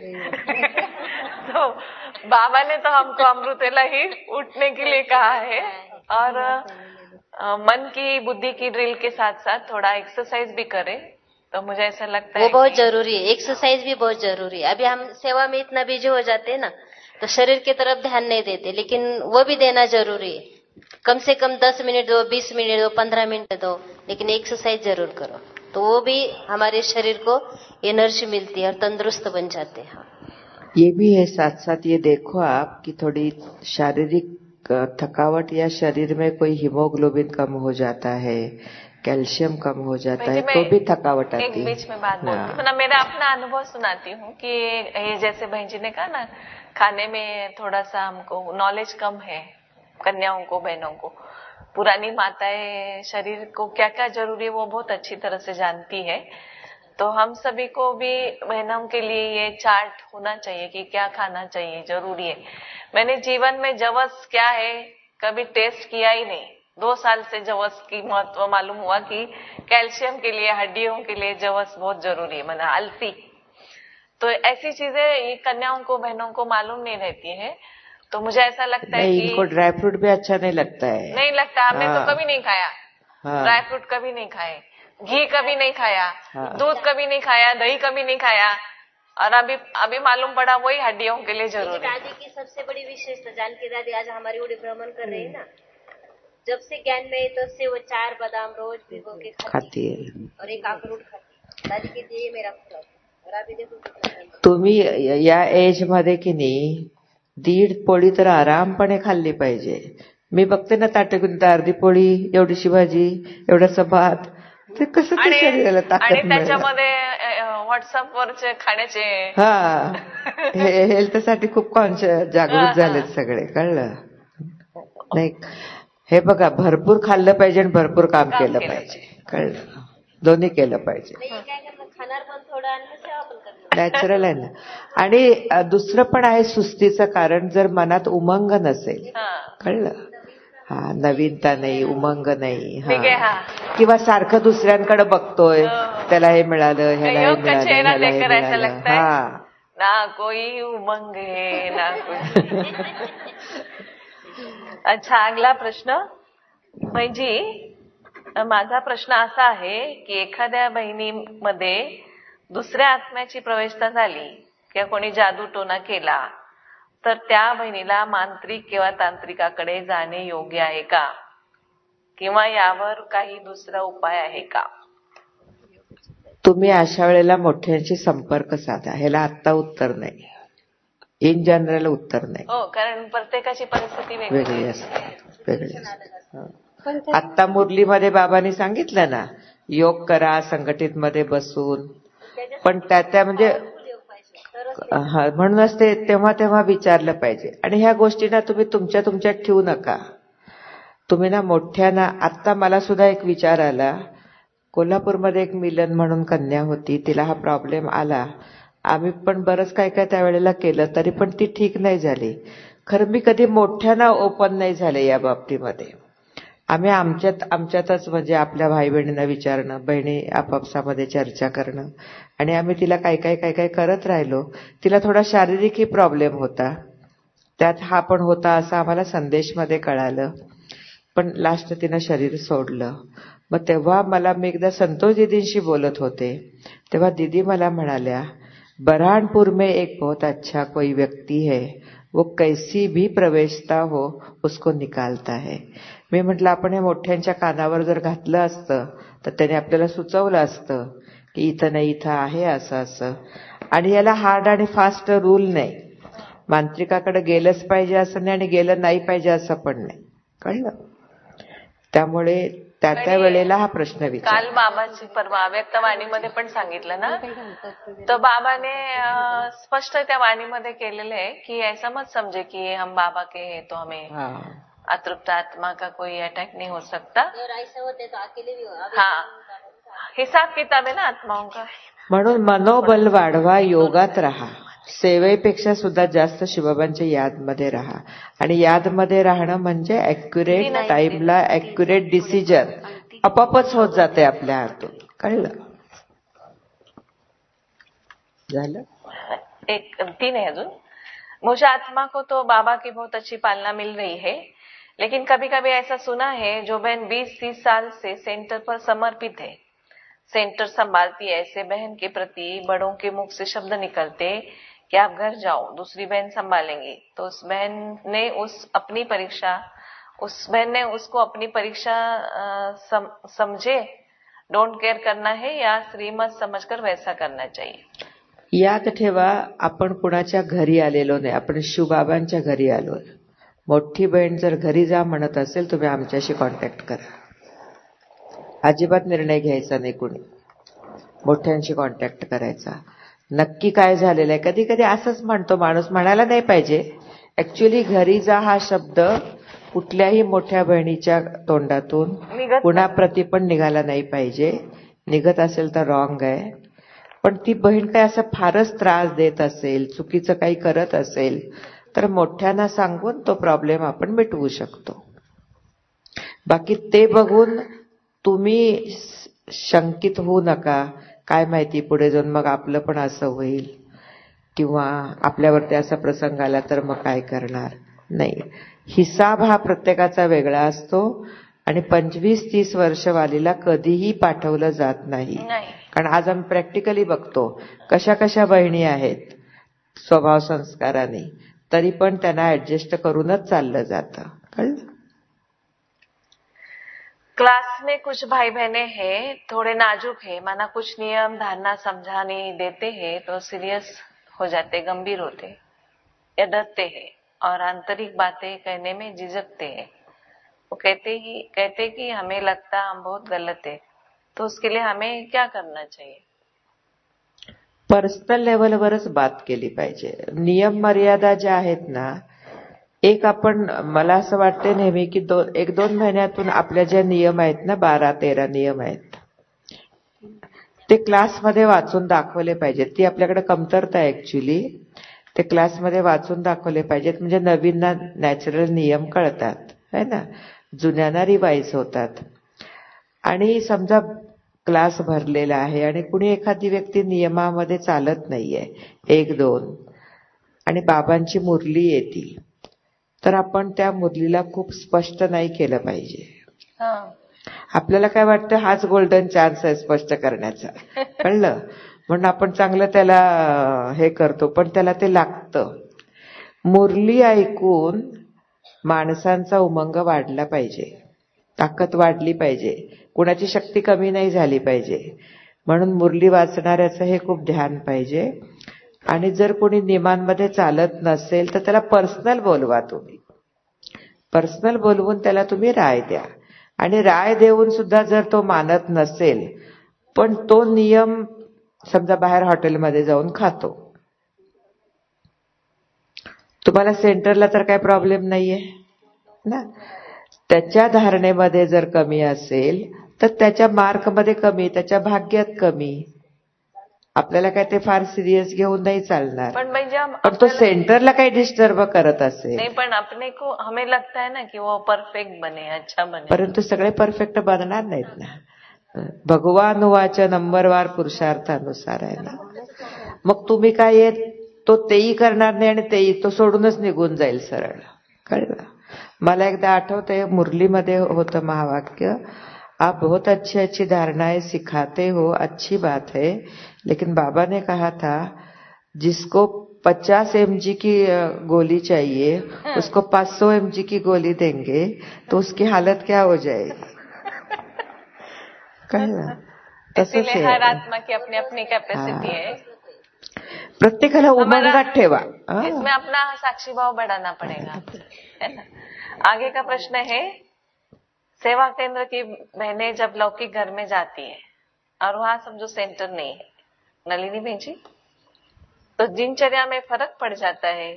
S2: तो बाबा ने तो हमको अमृतेला ही उठने के लिए कहा है, और आ, मन की बुद्धि की ड्रिल के साथ साथ थोड़ा एक्सरसाइज भी करें, तो मुझे ऐसा लगता
S5: वो
S2: है
S5: वो बहुत जरूरी है, एक्सरसाइज भी बहुत जरूरी है। अभी हम सेवा में इतना बिजी हो जाते हैं ना तो शरीर की तरफ ध्यान नहीं देते, लेकिन वो भी देना जरूरी है। कम से कम दस मिनट दो, बीस मिनट दो, पंद्रह मिनट दो, लेकिन एक्सरसाइज जरूर करो, तो वो भी हमारे शरीर को एनर्जी मिलती है और तंदुरुस्त बन जाते हैं।
S3: ये भी है साथ साथ ये देखो आप कि थोड़ी शारीरिक थकावट या शरीर में कोई हीमोग्लोबिन कम हो जाता है, कैल्शियम कम हो जाता है, तो भी थकावट आती है।
S2: एक बीच में बात बोलती हूँ ना, मेरा अपना अनुभव सुनाती हूँ कि ये जैसे बहन जी ने कहा ना खाने में थोड़ा सा हमको नॉलेज कम है, कन्याओं को बहनों को, पुरानी माताएं शरीर को क्या क्या जरूरी है वो बहुत अच्छी तरह से जानती है। तो हम सभी को भी बहनों के लिए ये चार्ट होना चाहिए कि क्या खाना चाहिए, जरूरी है। मैंने जीवन में जवस क्या है कभी टेस्ट किया ही नहीं, दो साल से जवस की महत्व मालूम हुआ कि कैल्शियम के लिए, हड्डियों के लिए जवस बहुत जरूरी है, माना अलसी। तो ऐसी चीजें ये कन्याओं को बहनों को मालूम नहीं रहती है, तो मुझे ऐसा लगता है कि
S3: इनको ड्राई फ्रूट भी अच्छा नहीं लगता है।
S2: नहीं लगता, हमने तो कभी नहीं खाया, ड्राई फ्रूट कभी नहीं खाए, घी कभी नहीं खाया, दूध कभी नहीं खाया, दही कभी नहीं खाया, और अभी अभी मालूम पड़ा वही हड्डियों के लिए जरूरी है।
S5: दादी की सबसे बड़ी विशेषता, जानकी दादी आज हमारी उड़ी भ्रमण कर रही है ना, जब से ज्ञान में है तब से वो चार बादाम रोज भिगो के खाती है और एक अखरोट खाती है। दादी कहती है ये मेरा खुराक,
S3: तुम्ही या एज मध्ये की नाही दीड पोळी तर आरामपणे खाल्ली पाहिजे. मी बघते ना ताटकीत अर्धी पोळी, एवढीशी भाजी, एवढासा भात, ते कसं ते शरीराला ताकद
S2: आणि त्याच्यामध्ये व्हॉट्सअपवरचे खाण्याचे
S3: हा हेल्थसाठी खूप कॉन्शियस जागरूक झालेत सगळे, कळलं नाही. हे बघा भरपूर खाल्लं पाहिजे आणि भरपूर काम केलं पाहिजे, कळलं, दोन्ही केलं पाहिजे. नॅचरल आहे ना. आणि दुसरं पण आहे सुस्तीचं कारण, जर मनात उमंग नसेल, कळलं, हा नवीनता नाही, उमंग नाही, हा किंवा सारखं दुसऱ्यांकडे बघतोय, त्याला हे मिळालं, ह्याला हे मिळालं, ह्याला हे मिळालं, हा
S2: ना कोई उमंग है ना कोई. अच्छा, अगला प्रश्न. म्हणजे माझा प्रश्न असा आहे की एखाद्या बहिणीमध्ये दुसऱ्या आत्म्याची प्रवेशता झाली किंवा कोणी जादू टोना केला तर त्या बहिणीला मांत्रिक किंवा तांत्रिकाकडे जाणे योग्य आहे का, किंवा यावर काही दुसरा उपाय आहे का?
S3: तुम्ही अशा वेळेला मोठ्यांशी संपर्क साधा. ह्याला आत्ता उत्तर नाही, इन जनरल उत्तर नाही.
S2: हो, कारण प्रत्येकाची परिस्थिती
S3: वेगळी असते, वेगळी असते. आत्ता मुरलीमध्ये बाबांनी सांगितलं ना, योग करा संघटित मध्ये बसून, पण त्या त्या म्हणजे म्हणूनच ते तेव्हा तेव्हा विचारलं पाहिजे. आणि ह्या गोष्टींना तुम्ही तुमच्या तुमच्यात ठेवू नका. तुम्ही ना मोठ्याना, आत्ता मला सुद्धा एक विचार आला, कोल्हापूरमध्ये एक मिलन म्हणून कन्या होती, तिला हा प्रॉब्लेम आला. आम्ही पण बरंच काय काय त्यावेळेला केलं, तरी पण ती ठीक नाही झाली. खरं मी कधी मोठ्याना ओपन नाही झाले या बाबतीमध्ये. आम्ही आमच्यात आमच्यातच म्हणजे आपल्या भाई बहिणींना विचारणं, बहिणी आपापसामध्ये चर्चा करणं, आणि आम्ही तिला काय काय काय काय करत राहिलो. तिला थोडा शारीरिकही प्रॉब्लेम होता, त्यात हा पण होता असं आम्हाला संदेशमध्ये कळालं. पण लास्ट तिनं शरीर सोडलं. मग तेव्हा मला, मी एकदा संतोष दीदींशी बोलत होते, तेव्हा दीदी मला म्हणाल्या, बरहानपुर में एक बहुत अच्छा कोई व्यक्ति है, वो कैसी भी प्रवेशता हो उसको निकालता है. मी म्हटलं आपण हे मोठ्यांच्या कानावर जर घातलं असतं तर त्याने आपल्याला सुचवलं असतं की इथं नाही, इथं आहे असं असं. आणि याला हार्ड आणि फास्ट रूल नाही, मांत्रिकाकडे गेलंच पाहिजे असं नाही आणि गेलं नाही पाहिजे असं पण नाही, कळलं. त्यामुळे त्या त्या वेळेला हा प्रश्न विचार.
S2: काल बाबाची परवा व्यक्तवाणीमध्ये पण सांगितलं ना, तर बाबाने स्पष्ट त्या वाणीमध्ये केलेलं आहे की ऐसा मत समझे कि हम बाबा के हैं तो हमें अतृप्त आत्मा का कोई अटैक नहीं हो सकता. हाँ, हिसाब किताब है ना आत्माओं का.
S3: म्हणून मनोबल वाढवा, योगात राहा, सेवेपेक्षा सुद्धा जास्त शिवबाबांच्या यादमध्ये राहा. आणि यादमध्ये राहणं म्हणजे ऍक्युरेट टाइमला ऍक्युरेट डिसिजन आपापच होत जाते आपल्या हातून, कळलं. झालं.
S2: एक तीन है अजून. मुझे आत्मा को तो बाबा की बहुत अच्छी पालना मिल रही है, लेकिन कभी कभी ऐसा सुना है जो बहन बीस तीस साल से सेंटर पर समर्पित है, सेंटर संभालती है, ऐसे बहन के प्रति बड़ों के मुख से शब्द निकलते कि आप घर जाओ, दूसरी बहन संभालेंगी. तो उस बहन ने उस अपनी परीक्षा उस बहन ने उसको अपनी परीक्षा सम, समझे डोंट केअर करना है या श्रीमत समझकर वैसा करना चाहिए.
S3: याद ठेवा, आपण कुणाच्या घरी आलेलो नाही, आपण शिवबाबांच्या घरी आलोय. मोठी बहीण जर घरी जा म्हणत असेल, तुम्ही आमच्याशी कॉन्टॅक्ट करा. अजिबात निर्णय घ्यायचा नाही कुणी, मोठ्यांशी कॉन्टॅक्ट करायचा. नक्की काय झालेलं आहे, कधी कधी असंच म्हणतो माणूस, म्हणायला नाही पाहिजे. ऍक्च्युअली घरी जा हा शब्द कुठल्याही मोठ्या बहिणीच्या तोंडातून कुणाप्रती पण निघाला नाही पाहिजे. निघत असेल तर रॉंग आहे. पण ती बहीण काय असं फारच त्रास देत असेल, चुकीचं काही करत असेल तर मोठ्यांना सांगून तो प्रॉब्लेम आपण मिटवू शकतो. बाकी ते बघून तुम्ही शंकित होऊ नका. काय माहिती पुढे जाऊन मग आपलं पण असं होईल किंवा आपल्यावरती असा प्रसंग आला तर मग काय करणार. नाही, हिसाब हा प्रत्येकाचा वेगळा असतो आणि पंचवीस तीस वर्ष वालीला कधीही पाठवलं जात नाही. कारण आज आम्ही प्रॅक्टिकली बघतो कशा कशा बहिणी आहेत स्वभाव संस्काराने, तरी पण त्यांना ऍडजस्ट करूनच चाललं जातं, कळलं.
S2: क्लास में कुछ भाई बहने हैं थोड़े नाजुक है, माना कुछ नियम धारणा समझा नहीं देते हैं तो सीरियस हो जाते, गंभीर होते या डरते हैं और आंतरिक बातें कहने में झिझकते हैं। वो कहते ही कहते कि हमें लगता हम बहुत गलत है, तो उसके लिए हमें क्या करना चाहिए?
S3: पर्सनल लेवलवरच बात केली पाहिजे. नियम मर्यादा ज्या आहेत ना, एक आपण मला असं वाटते नेहमी की दोन एक दोन महिन्यातून आपल्या ज्या नियम आहेत ना, बारा तेरा नियम आहेत, ते क्लासमध्ये वाचून दाखवले पाहिजेत. ती आपल्याकडे कमतरता आहे ऍक्च्युली. ते क्लासमध्ये वाचून दाखवले पाहिजेत, म्हणजे नवीनना नॅचरल नियम कळतात है ना, जुन्यांना रिवाइज होतात. आणि समजा क्लास भरलेला आहे आणि कुणी एखादी व्यक्ती नियमामध्ये चालत नाहीये, एक दोन, आणि बाबांची मुरली येते, तर आपण त्या मुरलीला खूप स्पष्ट नाही केलं पाहिजे. आपल्याला काय वाटतं हाच गोल्डन चान्स आहे स्पष्ट करण्याचा, कळलं, म्हणून आपण चांगलं त्याला हे करतो, पण त्याला ते लागतं. मुरली ऐकून माणसांचा उमंग वाढला पाहिजे, ताकद वाढली पाहिजे, कुणाची शक्ती कमी नाही झाली पाहिजे. म्हणून मुरली वाचणाऱ्याचं हे खूप ध्यान पाहिजे. आणि जर कोणी नियमांमध्ये चालत नसेल तर त्याला पर्सनल बोलवा. तुम्ही पर्सनल बोलवून त्याला तुम्ही राय द्या. आणि राय देऊन सुद्धा जर तो मानत नसेल, पण तो नियम समजा बाहेर हॉटेलमध्ये जाऊन खातो, तुम्हाला सेंटरला तर काही प्रॉब्लेम नाहीये ना, त्याच्या धारणेमध्ये जर कमी असेल तर त्याच्या मार्कमध्ये कमी, त्याच्या भाग्यात कमी. आपल्याला काय ते फार सिरियस घेऊन नाही चालणार.
S2: पण
S3: पण तो सेंटरला काही डिस्टर्ब करत असेल
S2: नाही, पण अपने को हमें लगता है ना कि वो परफेक्ट बने, अच्छा बने,
S3: परंतु सगळे परफेक्ट बनणार नाहीत ना. भगवान वाच नंबरवार पुरुषार्थानुसार आहे ना. मग तुम्ही काय येत तो तेही करणार नाही आणि तेही तो सोडूनच निघून जाईल सरळ, कळलं. मला एकदा आठवतंय, मुरलीमध्ये होतं महावाक्य, आप बहुत अच्छी अच्छी धारणाएं सिखाते हो, अच्छी बात है, लेकिन बाबा ने कहा था जिसको पचास एमजी की गोली चाहिए उसको पाँच सौ एमजी की गोली देंगे तो उसकी हालत क्या हो जाएगी. कळलं. तसंच
S2: इसलिए हर आत्मा की अपनी अपनी कैपेसिटी है,
S3: प्रत्येकाला उमंगात ठेवा.
S2: इसमें अपना साक्षी भाव बढ़ाना पड़ेगा, है ना. आगे का प्रश्न है, सेवा केंद्र की बहनें जब लौकिक घर में जाती है और वहां समझो सेंटर नहीं है, नलिनी बहन जी, तो दिनचर्या में फर्क पड़ जाता है.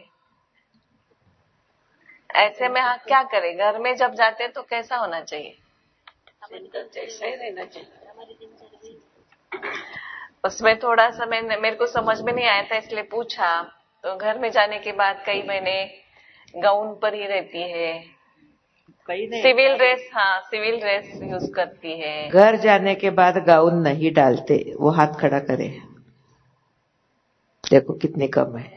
S2: ऐसे में हाँ क्या करें? घर में जब जाते हैं तो कैसा होना चाहिए?
S4: जैसा ही रहना चाहिए.
S2: उसमें थोड़ा सा मैं मेरे को समझ में नहीं आया था, इसलिए पूछा. तो घर में जाने के बाद कई बहनें गाउन पर ही रहती है, सिविल ड्रेस, हाँ सिविल ड्रेस यूज करती है.
S3: घर जाने के बाद गाउन नहीं डालते, वो हाथ खड़ा करे, देखो कितनी कम है.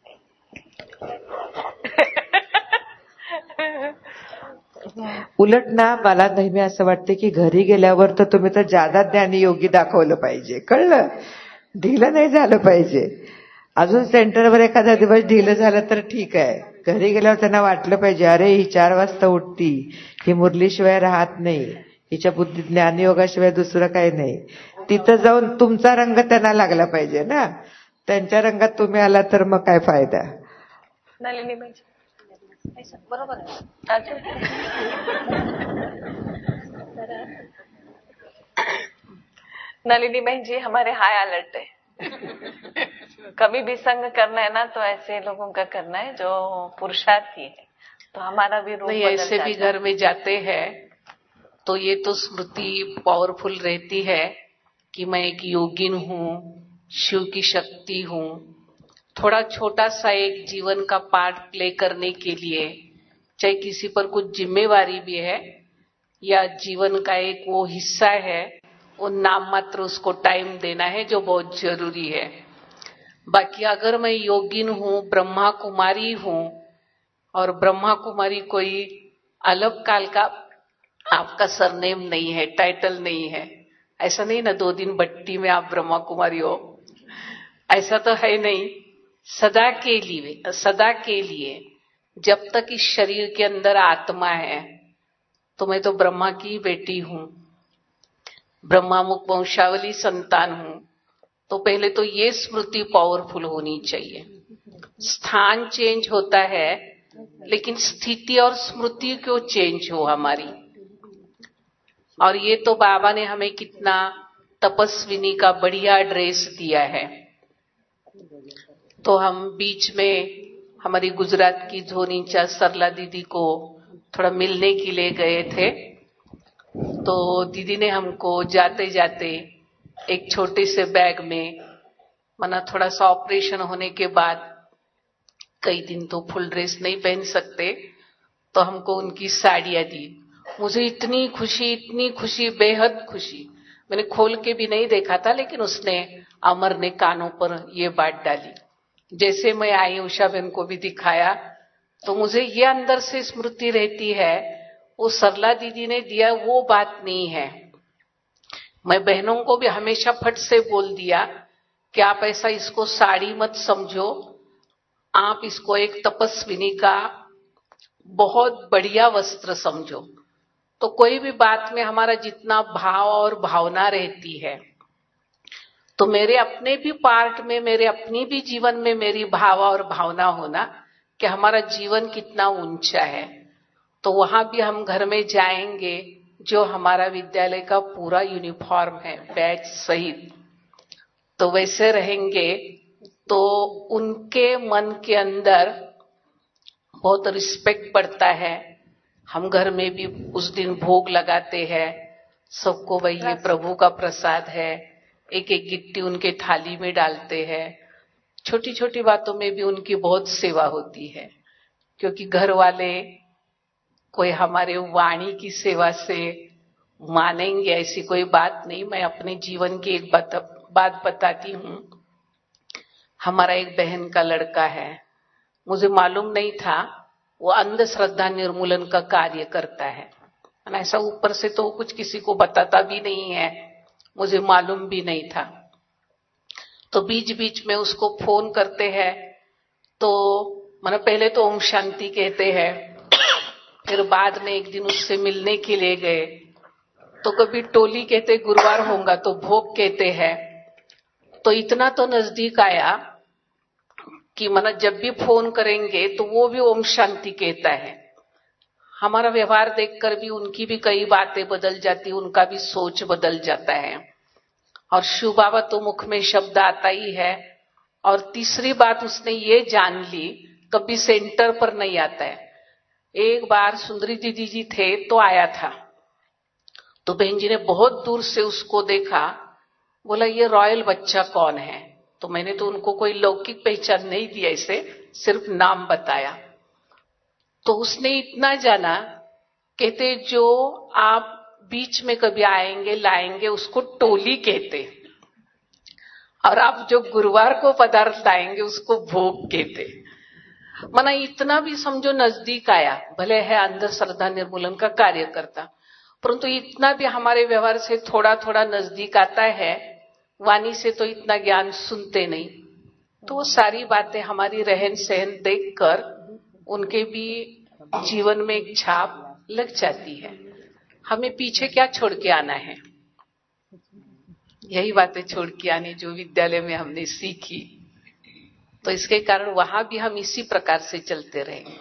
S3: उलट ना, मला नेहमी असं वाटते की घरी गेल्यावर तर तुम्ही तर जादा ज्ञानी योगी दाखवलं पाहिजे, कळलं, ढिलं नाही झालं पाहिजे. अजून सेंटरवर एखादा दिवस ढिलं झालं तर ठीक आहे, घरी गेल्यावर त्यांना वाटलं पाहिजे अरे ही चार वाजता उठती, ही मुरलीशिवाय राहत नाही, हिच्या बुद्धी ज्ञानयोगाशिवाय दुसरं काही नाही. तिथं जाऊन तुमचा रंग त्यांना लागला पाहिजे ना, त्यांच्या रंगात तुम्ही आला तर मग काय फायदा.
S2: नलिनी बाई बरोबर आहे. नलिनी बहन जी हमारे हाई अलर्ट है. कभी भी संग करना है ना तो ऐसे लोगों का करना है जो पुरुषार्थी है, तो हमारा भी रूप
S4: नहीं. ऐसे भी घर में जाते हैं तो ये तो स्मृति पावरफुल रहती है कि मैं एक योगिन हूँ, शिव की शक्ति हूँ. थोड़ा छोटा सा एक जीवन का पार्ट प्ले करने के लिए, चाहे किसी पर कुछ जिम्मेवारी भी है या जीवन का एक वो हिस्सा है, वो नाम मात्र उसको टाइम देना है जो बहुत जरूरी है. बाकी अगर मैं योगिन हूँ, ब्रह्मा कुमारी हूँ, और ब्रह्मा कुमारी कोई अलग काल का आपका सरनेम नहीं है, टाइटल नहीं है, ऐसा नहीं ना दो दिन भट्टी में आप ब्रह्मा कुमारी हो, ऐसा तो है नहीं. सदा के लिए, सदा के लिए जब तक इस शरीर के अंदर आत्मा है तो मैं तो ब्रह्मा की बेटी हूं, ब्रह्मामुख वंशावली संतान हूं। तो पहले तो ये स्मृति पावरफुल होनी चाहिए। स्थान चेंज होता है, लेकिन स्थिति और स्मृति क्यों चेंज हो हमारी। और ये तो बाबा ने हमें कितना तपस्विनी का बढ़िया ड्रेस दिया है। तो हम बीच में हमारी गुजरात की धोनीचा सरला दीदी को थोड़ा मिलने के लिए गए थे। तो दीदी ने हमको जाते जाते एक छोटे से बैग में, माना थोड़ा सा ऑपरेशन होने के बाद कई दिन तो फुल ड्रेस नहीं पहन सकते, तो हमको उनकी साड़ियां दी। मुझे इतनी खुशी, इतनी खुशी, बेहद खुशी। मैंने खोल के भी नहीं देखा था, लेकिन उसने, अमर ने कानों पर ये बात डाली। जैसे मैं आई उषा बहन को भी दिखाया, तो मुझे ये अंदर से स्मृति रहती है, वो सरला दीदी ने दिया वो बात नहीं है। मैं बहनों को भी हमेशा फट से बोल दिया कि आप ऐसा इसको साड़ी मत समझो, आप इसको एक तपस्विनी का बहुत बढ़िया वस्त्र समझो। तो कोई भी बात में हमारा जितना भाव और भावना रहती है, तो मेरे अपने भी पार्ट में, मेरे अपनी भी जीवन में मेरी भाव और भावना होना कि हमारा जीवन कितना ऊंचा है। तो वहां भी हम घर में जाएंगे, जो हमारा विद्यालय का पूरा यूनिफॉर्म है बैच सहित, तो वैसे रहेंगे, तो उनके मन के अंदर बहुत रिस्पेक्ट बढ़ता है। हम घर में भी उस दिन भोग लगाते हैं, सबको वही ये प्रभु का प्रसाद है, एक एक गिट्टी उनके थाली में डालते हैं। छोटी छोटी बातों में भी उनकी बहुत सेवा होती है, क्योंकि घर वाले कोई हमारे वाणी की सेवा से मानेंगे ऐसी कोई बात नहीं। मैं अपने जीवन की एक बात बात बताती हूँ। हमारा एक बहन का लड़का है, मुझे मालूम नहीं था वो अंधश्रद्धा निर्मूलन का कार्य करता है। ऐसा ऊपर से तो कुछ किसी को बताता भी नहीं है, मुझे मालूम भी नहीं था। तो बीच बीच में उसको फोन करते हैं, तो मैंने पहले तो ओम शांति कहते हैं, फिर बाद में एक दिन उससे मिलने के लिए गए, तो कभी टोली कहते गुरुवार होगा, तो भोग कहते हैं। तो इतना तो नजदीक आया कि मना जब भी फोन करेंगे तो वो भी ओम शांति कहता है। हमारा व्यवहार देखकर भी उनकी भी कई बातें बदल जाती, उनका भी सोच बदल जाता है। और शिव बाबा तो मुख में शब्द आता ही है। और तीसरी बात उसने ये जान ली, कभी सेंटर पर नहीं आता है। एक बार सुंदरी दीदी जी थे तो आया था, तो बहन जी ने बहुत दूर से उसको देखा, बोला ये रॉयल बच्चा कौन है। तो मैंने तो उनको कोई लौकिक पहचान नहीं दी, ऐसे सिर्फ नाम बताया। तो उसने इतना जाना, कहते जो आप बीच में कभी आएंगे लाएंगे उसको टोली कहते, और आप जो गुरुवार को पदार्थ लाएंगे उसको भोग कहते। मना इतना भी समझो नजदीक आया, भले है अंधश्रद्धा निर्मूलन का कार्य करता, परंतु इतना भी हमारे व्यवहार से थोड़ा थोड़ा नजदीक आता है। वाणी से तो इतना ज्ञान सुनते नहीं, तो वो सारी बातें हमारी रहन सहन देखकर उनके भी जीवन में एक छाप लग जाती है। हमें पीछे क्या छोड़ के आना है, यही बातें छोड़ के आनी जो विद्यालय में हमने सीखी। तो इसके कारण वहां भी हम इसी प्रकार से चलते रहेंगे।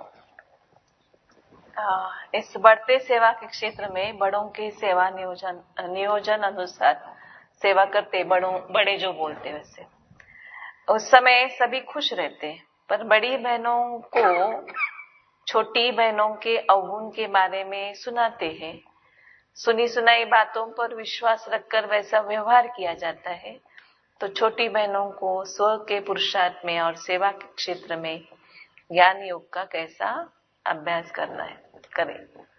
S2: इस बढ़ते सेवा के क्षेत्र में बड़ों के सेवा नियोजन नियोजन अनुसार सेवा करते, बड़ों बड़े जो बोलते वैसे उस समय सभी खुश रहते, पर बड़ी बहनों को छोटी बहनों के अवगुण के बारे में सुनाते हैं। सुनी सुनाई बातों पर विश्वास रखकर वैसा व्यवहार किया जाता है। तो छोटी बहनों को स्व के पुरुषार्थ में और सेवा के क्षेत्र में ज्ञान योग का कैसा अभ्यास करना है, करें।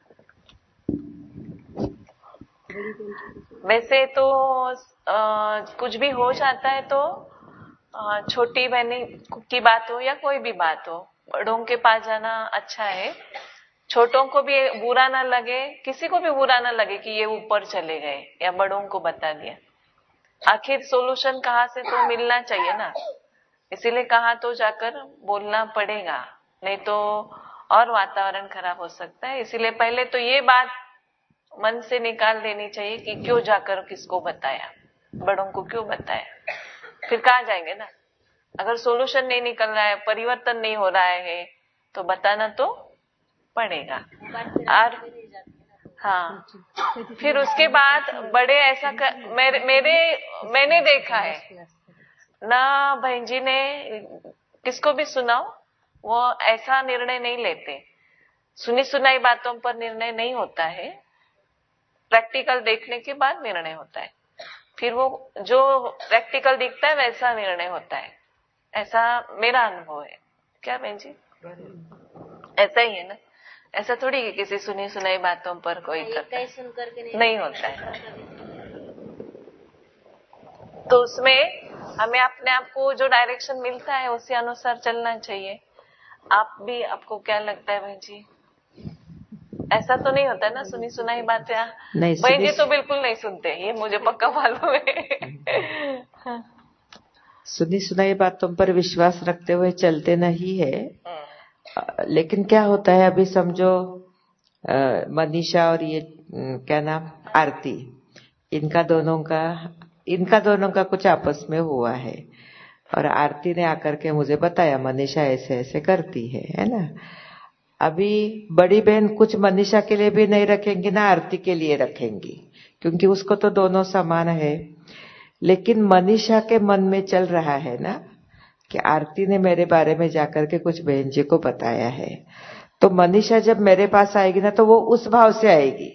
S2: वैसे तो आ, कुछ भी हो जाता है तो आ, छोटी बहनी की बात हो या कोई भी बात हो, बड़ों के पास जाना अच्छा है। छोटों को भी बुरा ना लगे, किसी को भी बुरा ना लगे कि ये ऊपर चले गए या बड़ों को बता दिया। आखिर सोल्यूशन कहाँ से तो मिलना चाहिए ना, इसीलिए कहाँ तो जाकर बोलना पड़ेगा, नहीं तो और वातावरण खराब हो सकता है। इसीलिए पहले तो ये बात मन से निकाल देनी चाहिए कि क्यों जाकर किसको बताया, बड़ों को क्यों बताया। फिर कहाँ जाएंगे ना। अगर सोल्यूशन नहीं निकल रहा है, परिवर्तन नहीं हो रहा है, तो बताना तो पड़ेगा। और हाँ, फिर उसके बाद बड़े ऐसा कर, मेरे मेरे मैंने देखा है ना, बहन जी ने किसको भी सुनाओ, वो ऐसा निर्णय नहीं लेते। सुनी सुनाई बातों पर निर्णय नहीं होता है, प्रैक्टिकल देखने के बाद निर्णय होता है। फिर वो जो प्रैक्टिकल दिखता है वैसा निर्णय होता है। ऐसा मेरा अनुभव है। क्या बहन जी? ऐसा ही है ना। ऐसा थोड़ी कि किसी सुनी सुनाई बातों पर कोई करता है, सुन करके नहीं, नहीं होता है। तो उसमें हमें अपने आप को जो डायरेक्शन मिलता है उसी अनुसार चलना चाहिए। आप भी, आपको क्या लगता है बहन जी? ऐसा तो नहीं होता ना सुनी सुनाई बातें? बहन जी तो बिल्कुल नहीं सुनते, ये मुझे पक्का मालूम है।
S3: सुनी सुनाई बातों पर विश्वास रखते हुए चलते नहीं है। लेकिन क्या होता है, अभी समझो मनीषा और ये क्या नाम, आरती, इनका दोनों का इनका दोनों का कुछ आपस में हुआ है, और आरती ने आकर के मुझे बताया मनीषा ऐसे ऐसे करती है, है ना। अभी बड़ी बहन कुछ मनीषा के लिए भी नहीं रखेंगी ना आरती के लिए रखेंगी, क्योंकि उसको तो दोनों समान है। लेकिन मनीषा के मन में चल रहा है ना कि आरती ने मेरे बारे में जाकर के कुछ बहन जी को बताया है, तो मनीषा जब मेरे पास आएगी ना तो वो उस भाव से आएगी।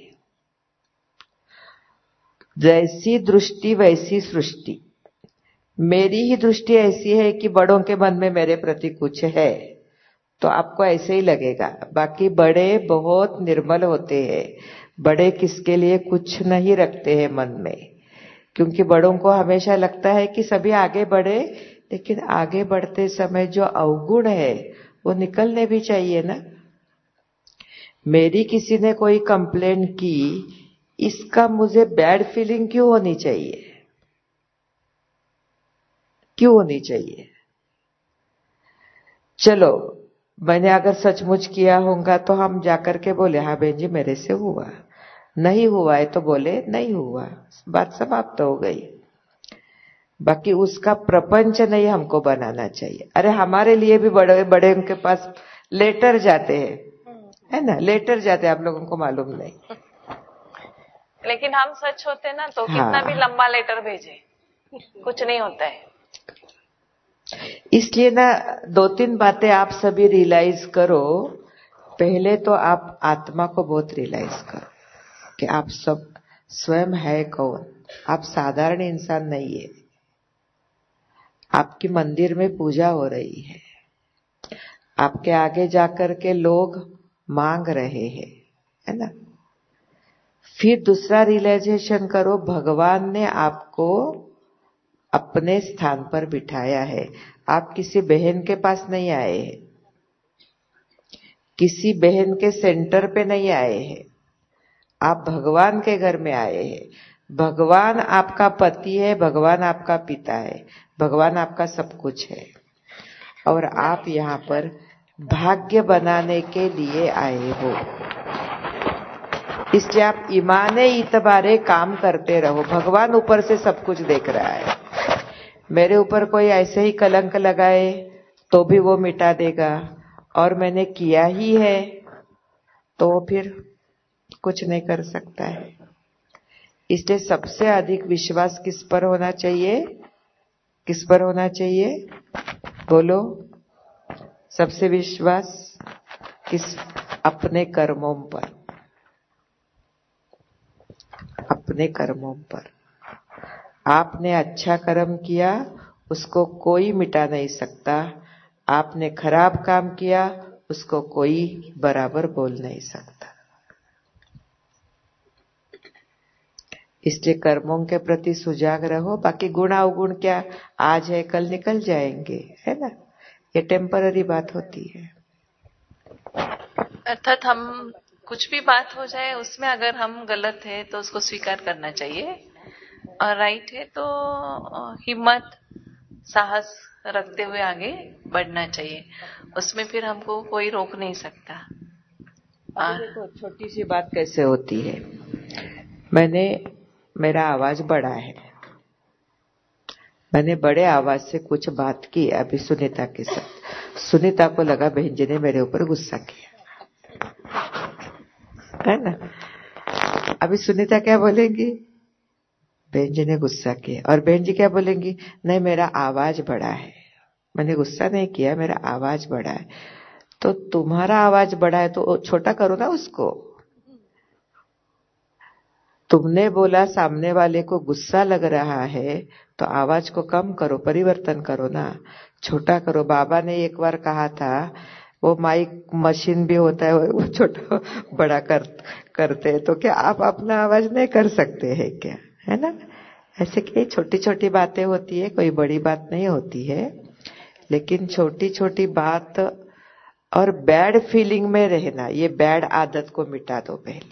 S3: जैसी दृष्टि वैसी सृष्टि। मेरी ही दृष्टि ऐसी है कि बड़ों के मन में मेरे प्रति कुछ है, तो आपको ऐसे ही लगेगा। बाकी बड़े बहुत निर्मल होते हैं, बड़े किसके लिए कुछ नहीं रखते हैं मन में, क्योंकि बड़ों को हमेशा लगता है कि सभी आगे बढ़े, लेकिन आगे बढ़ते समय जो अवगुण है वो निकलने भी चाहिए ना। मेरी किसी ने कोई कंप्लेन की, इसका मुझे बैड फीलिंग क्यों होनी चाहिए? क्यों होनी चाहिए? चलो, मैंने अगर सचमुच किया होगा तो हम जाकर के बोले हाँ बहन जी मेरे से हुआ, नहीं हुआ है तो बोले नहीं हुआ, बात समाप्त हो गई। बाकी उसका प्रपंच नहीं हमको बनाना चाहिए। अरे हमारे लिए भी बड़े बड़े उनके पास लेटर जाते हैं, है ना, लेटर जाते हैं, आप लोगों को मालूम नहीं।
S2: लेकिन हम सच होते ना तो
S3: हाँ।
S2: कितना भी लंबा लेटर भेजे कुछ नहीं होता है।
S3: इसलिए ना दो तीन बातें आप सभी रियलाइज करो। पहले तो आप आत्मा को बहुत रियलाइज करो कि आप सब स्वयं है कौन। आप साधारण इंसान नहीं है। आपकी मंदिर में पूजा हो रही है, आपके आगे जाकर के लोग मांग रहे हैं, है ना। फिर दूसरा रियलाइजेशन करो, भगवान ने आपको अपने स्थान पर बिठाया है। आप किसी बहन के पास नहीं आए हैं, किसी बहन के सेंटर पे नहीं आए हैं, आप भगवान के घर में आए हैं। भगवान आपका पति है, भगवान आपका पिता है, भगवान आपका सब कुछ है, और आप यहाँ पर भाग्य बनाने के लिए आए हो। इसलिए आप ईमाने इतबारे काम करते रहो। भगवान ऊपर से सब कुछ देख रहा है। मेरे ऊपर कोई ऐसे ही कलंक लगाए तो भी वो मिटा देगा, और मैंने किया ही है तो फिर कुछ नहीं कर सकता है। इसलिए सबसे अधिक विश्वास किस पर होना चाहिए? किस पर होना चाहिए? बोलो। सबसे विश्वास किस? अपने कर्मों पर, अपने कर्मों पर। आपने अच्छा कर्म किया, उसको कोई मिटा नहीं सकता। आपने खराब काम किया, उसको कोई बराबर बोल नहीं सकता। इसलिए कर्मों के प्रति सुजाग रहो। बाकी गुण अवगुण क्या, आज है कल निकल जाएंगे, है ना। ये टेम्पररी बात होती है।
S2: अर्थात हम कुछ भी बात हो जाए उसमें अगर हम गलत है तो उसको स्वीकार करना चाहिए, और राइट है तो हिम्मत साहस रखते हुए आगे बढ़ना चाहिए, उसमें फिर हमको कोई रोक नहीं सकता।
S3: अभी देखो छोटी सी बात कैसे होती है। मैंने मेरा आवाज बड़ा है, मैंने बड़े आवाज से कुछ बात की अभी सुनीता के साथ। सुनीता को लगा बहन जी ने मेरे ऊपर गुस्सा किया, है ना। अभी सुनीता क्या बोलेंगी, बहन जी ने गुस्सा किया। और बहन जी क्या बोलेंगी, नहीं मेरा आवाज बड़ा है, मैंने गुस्सा नहीं किया, मेरा आवाज बड़ा है। तो तुम्हारा आवाज बड़ा है तो छोटा करो ना उसको। तुमने बोला सामने वाले को गुस्सा लग रहा है तो आवाज को कम करो, परिवर्तन करो ना, छोटा करो। बाबा ने एक बार कहा था, वो माइक मशीन भी होता है, वो छोटा बड़ा कर करते हैं, तो क्या आप अपना आवाज नहीं कर सकते हैं क्या, है ना। ऐसे कई छोटी छोटी बातें होती है, कोई बड़ी बात नहीं होती है, लेकिन छोटी छोटी बात। और बैड फीलिंग में रहना, ये बैड आदत को मिटा दो पहले।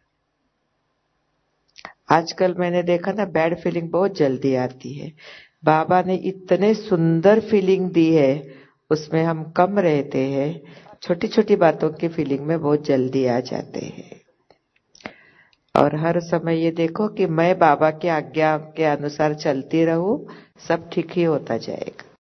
S3: आजकल मैंने देखा ना, बैड फीलिंग बहुत जल्दी आती है। बाबा ने इतने सुंदर फीलिंग दी है, उसमें हम कम रहते हैं, छोटी छोटी बातों की फीलिंग में बहुत जल्दी आ जाते हैं। और हर समय ये देखो कि मैं बाबा की आज्ञा के अनुसार चलती रहूं, सब ठीक ही होता जाएगा।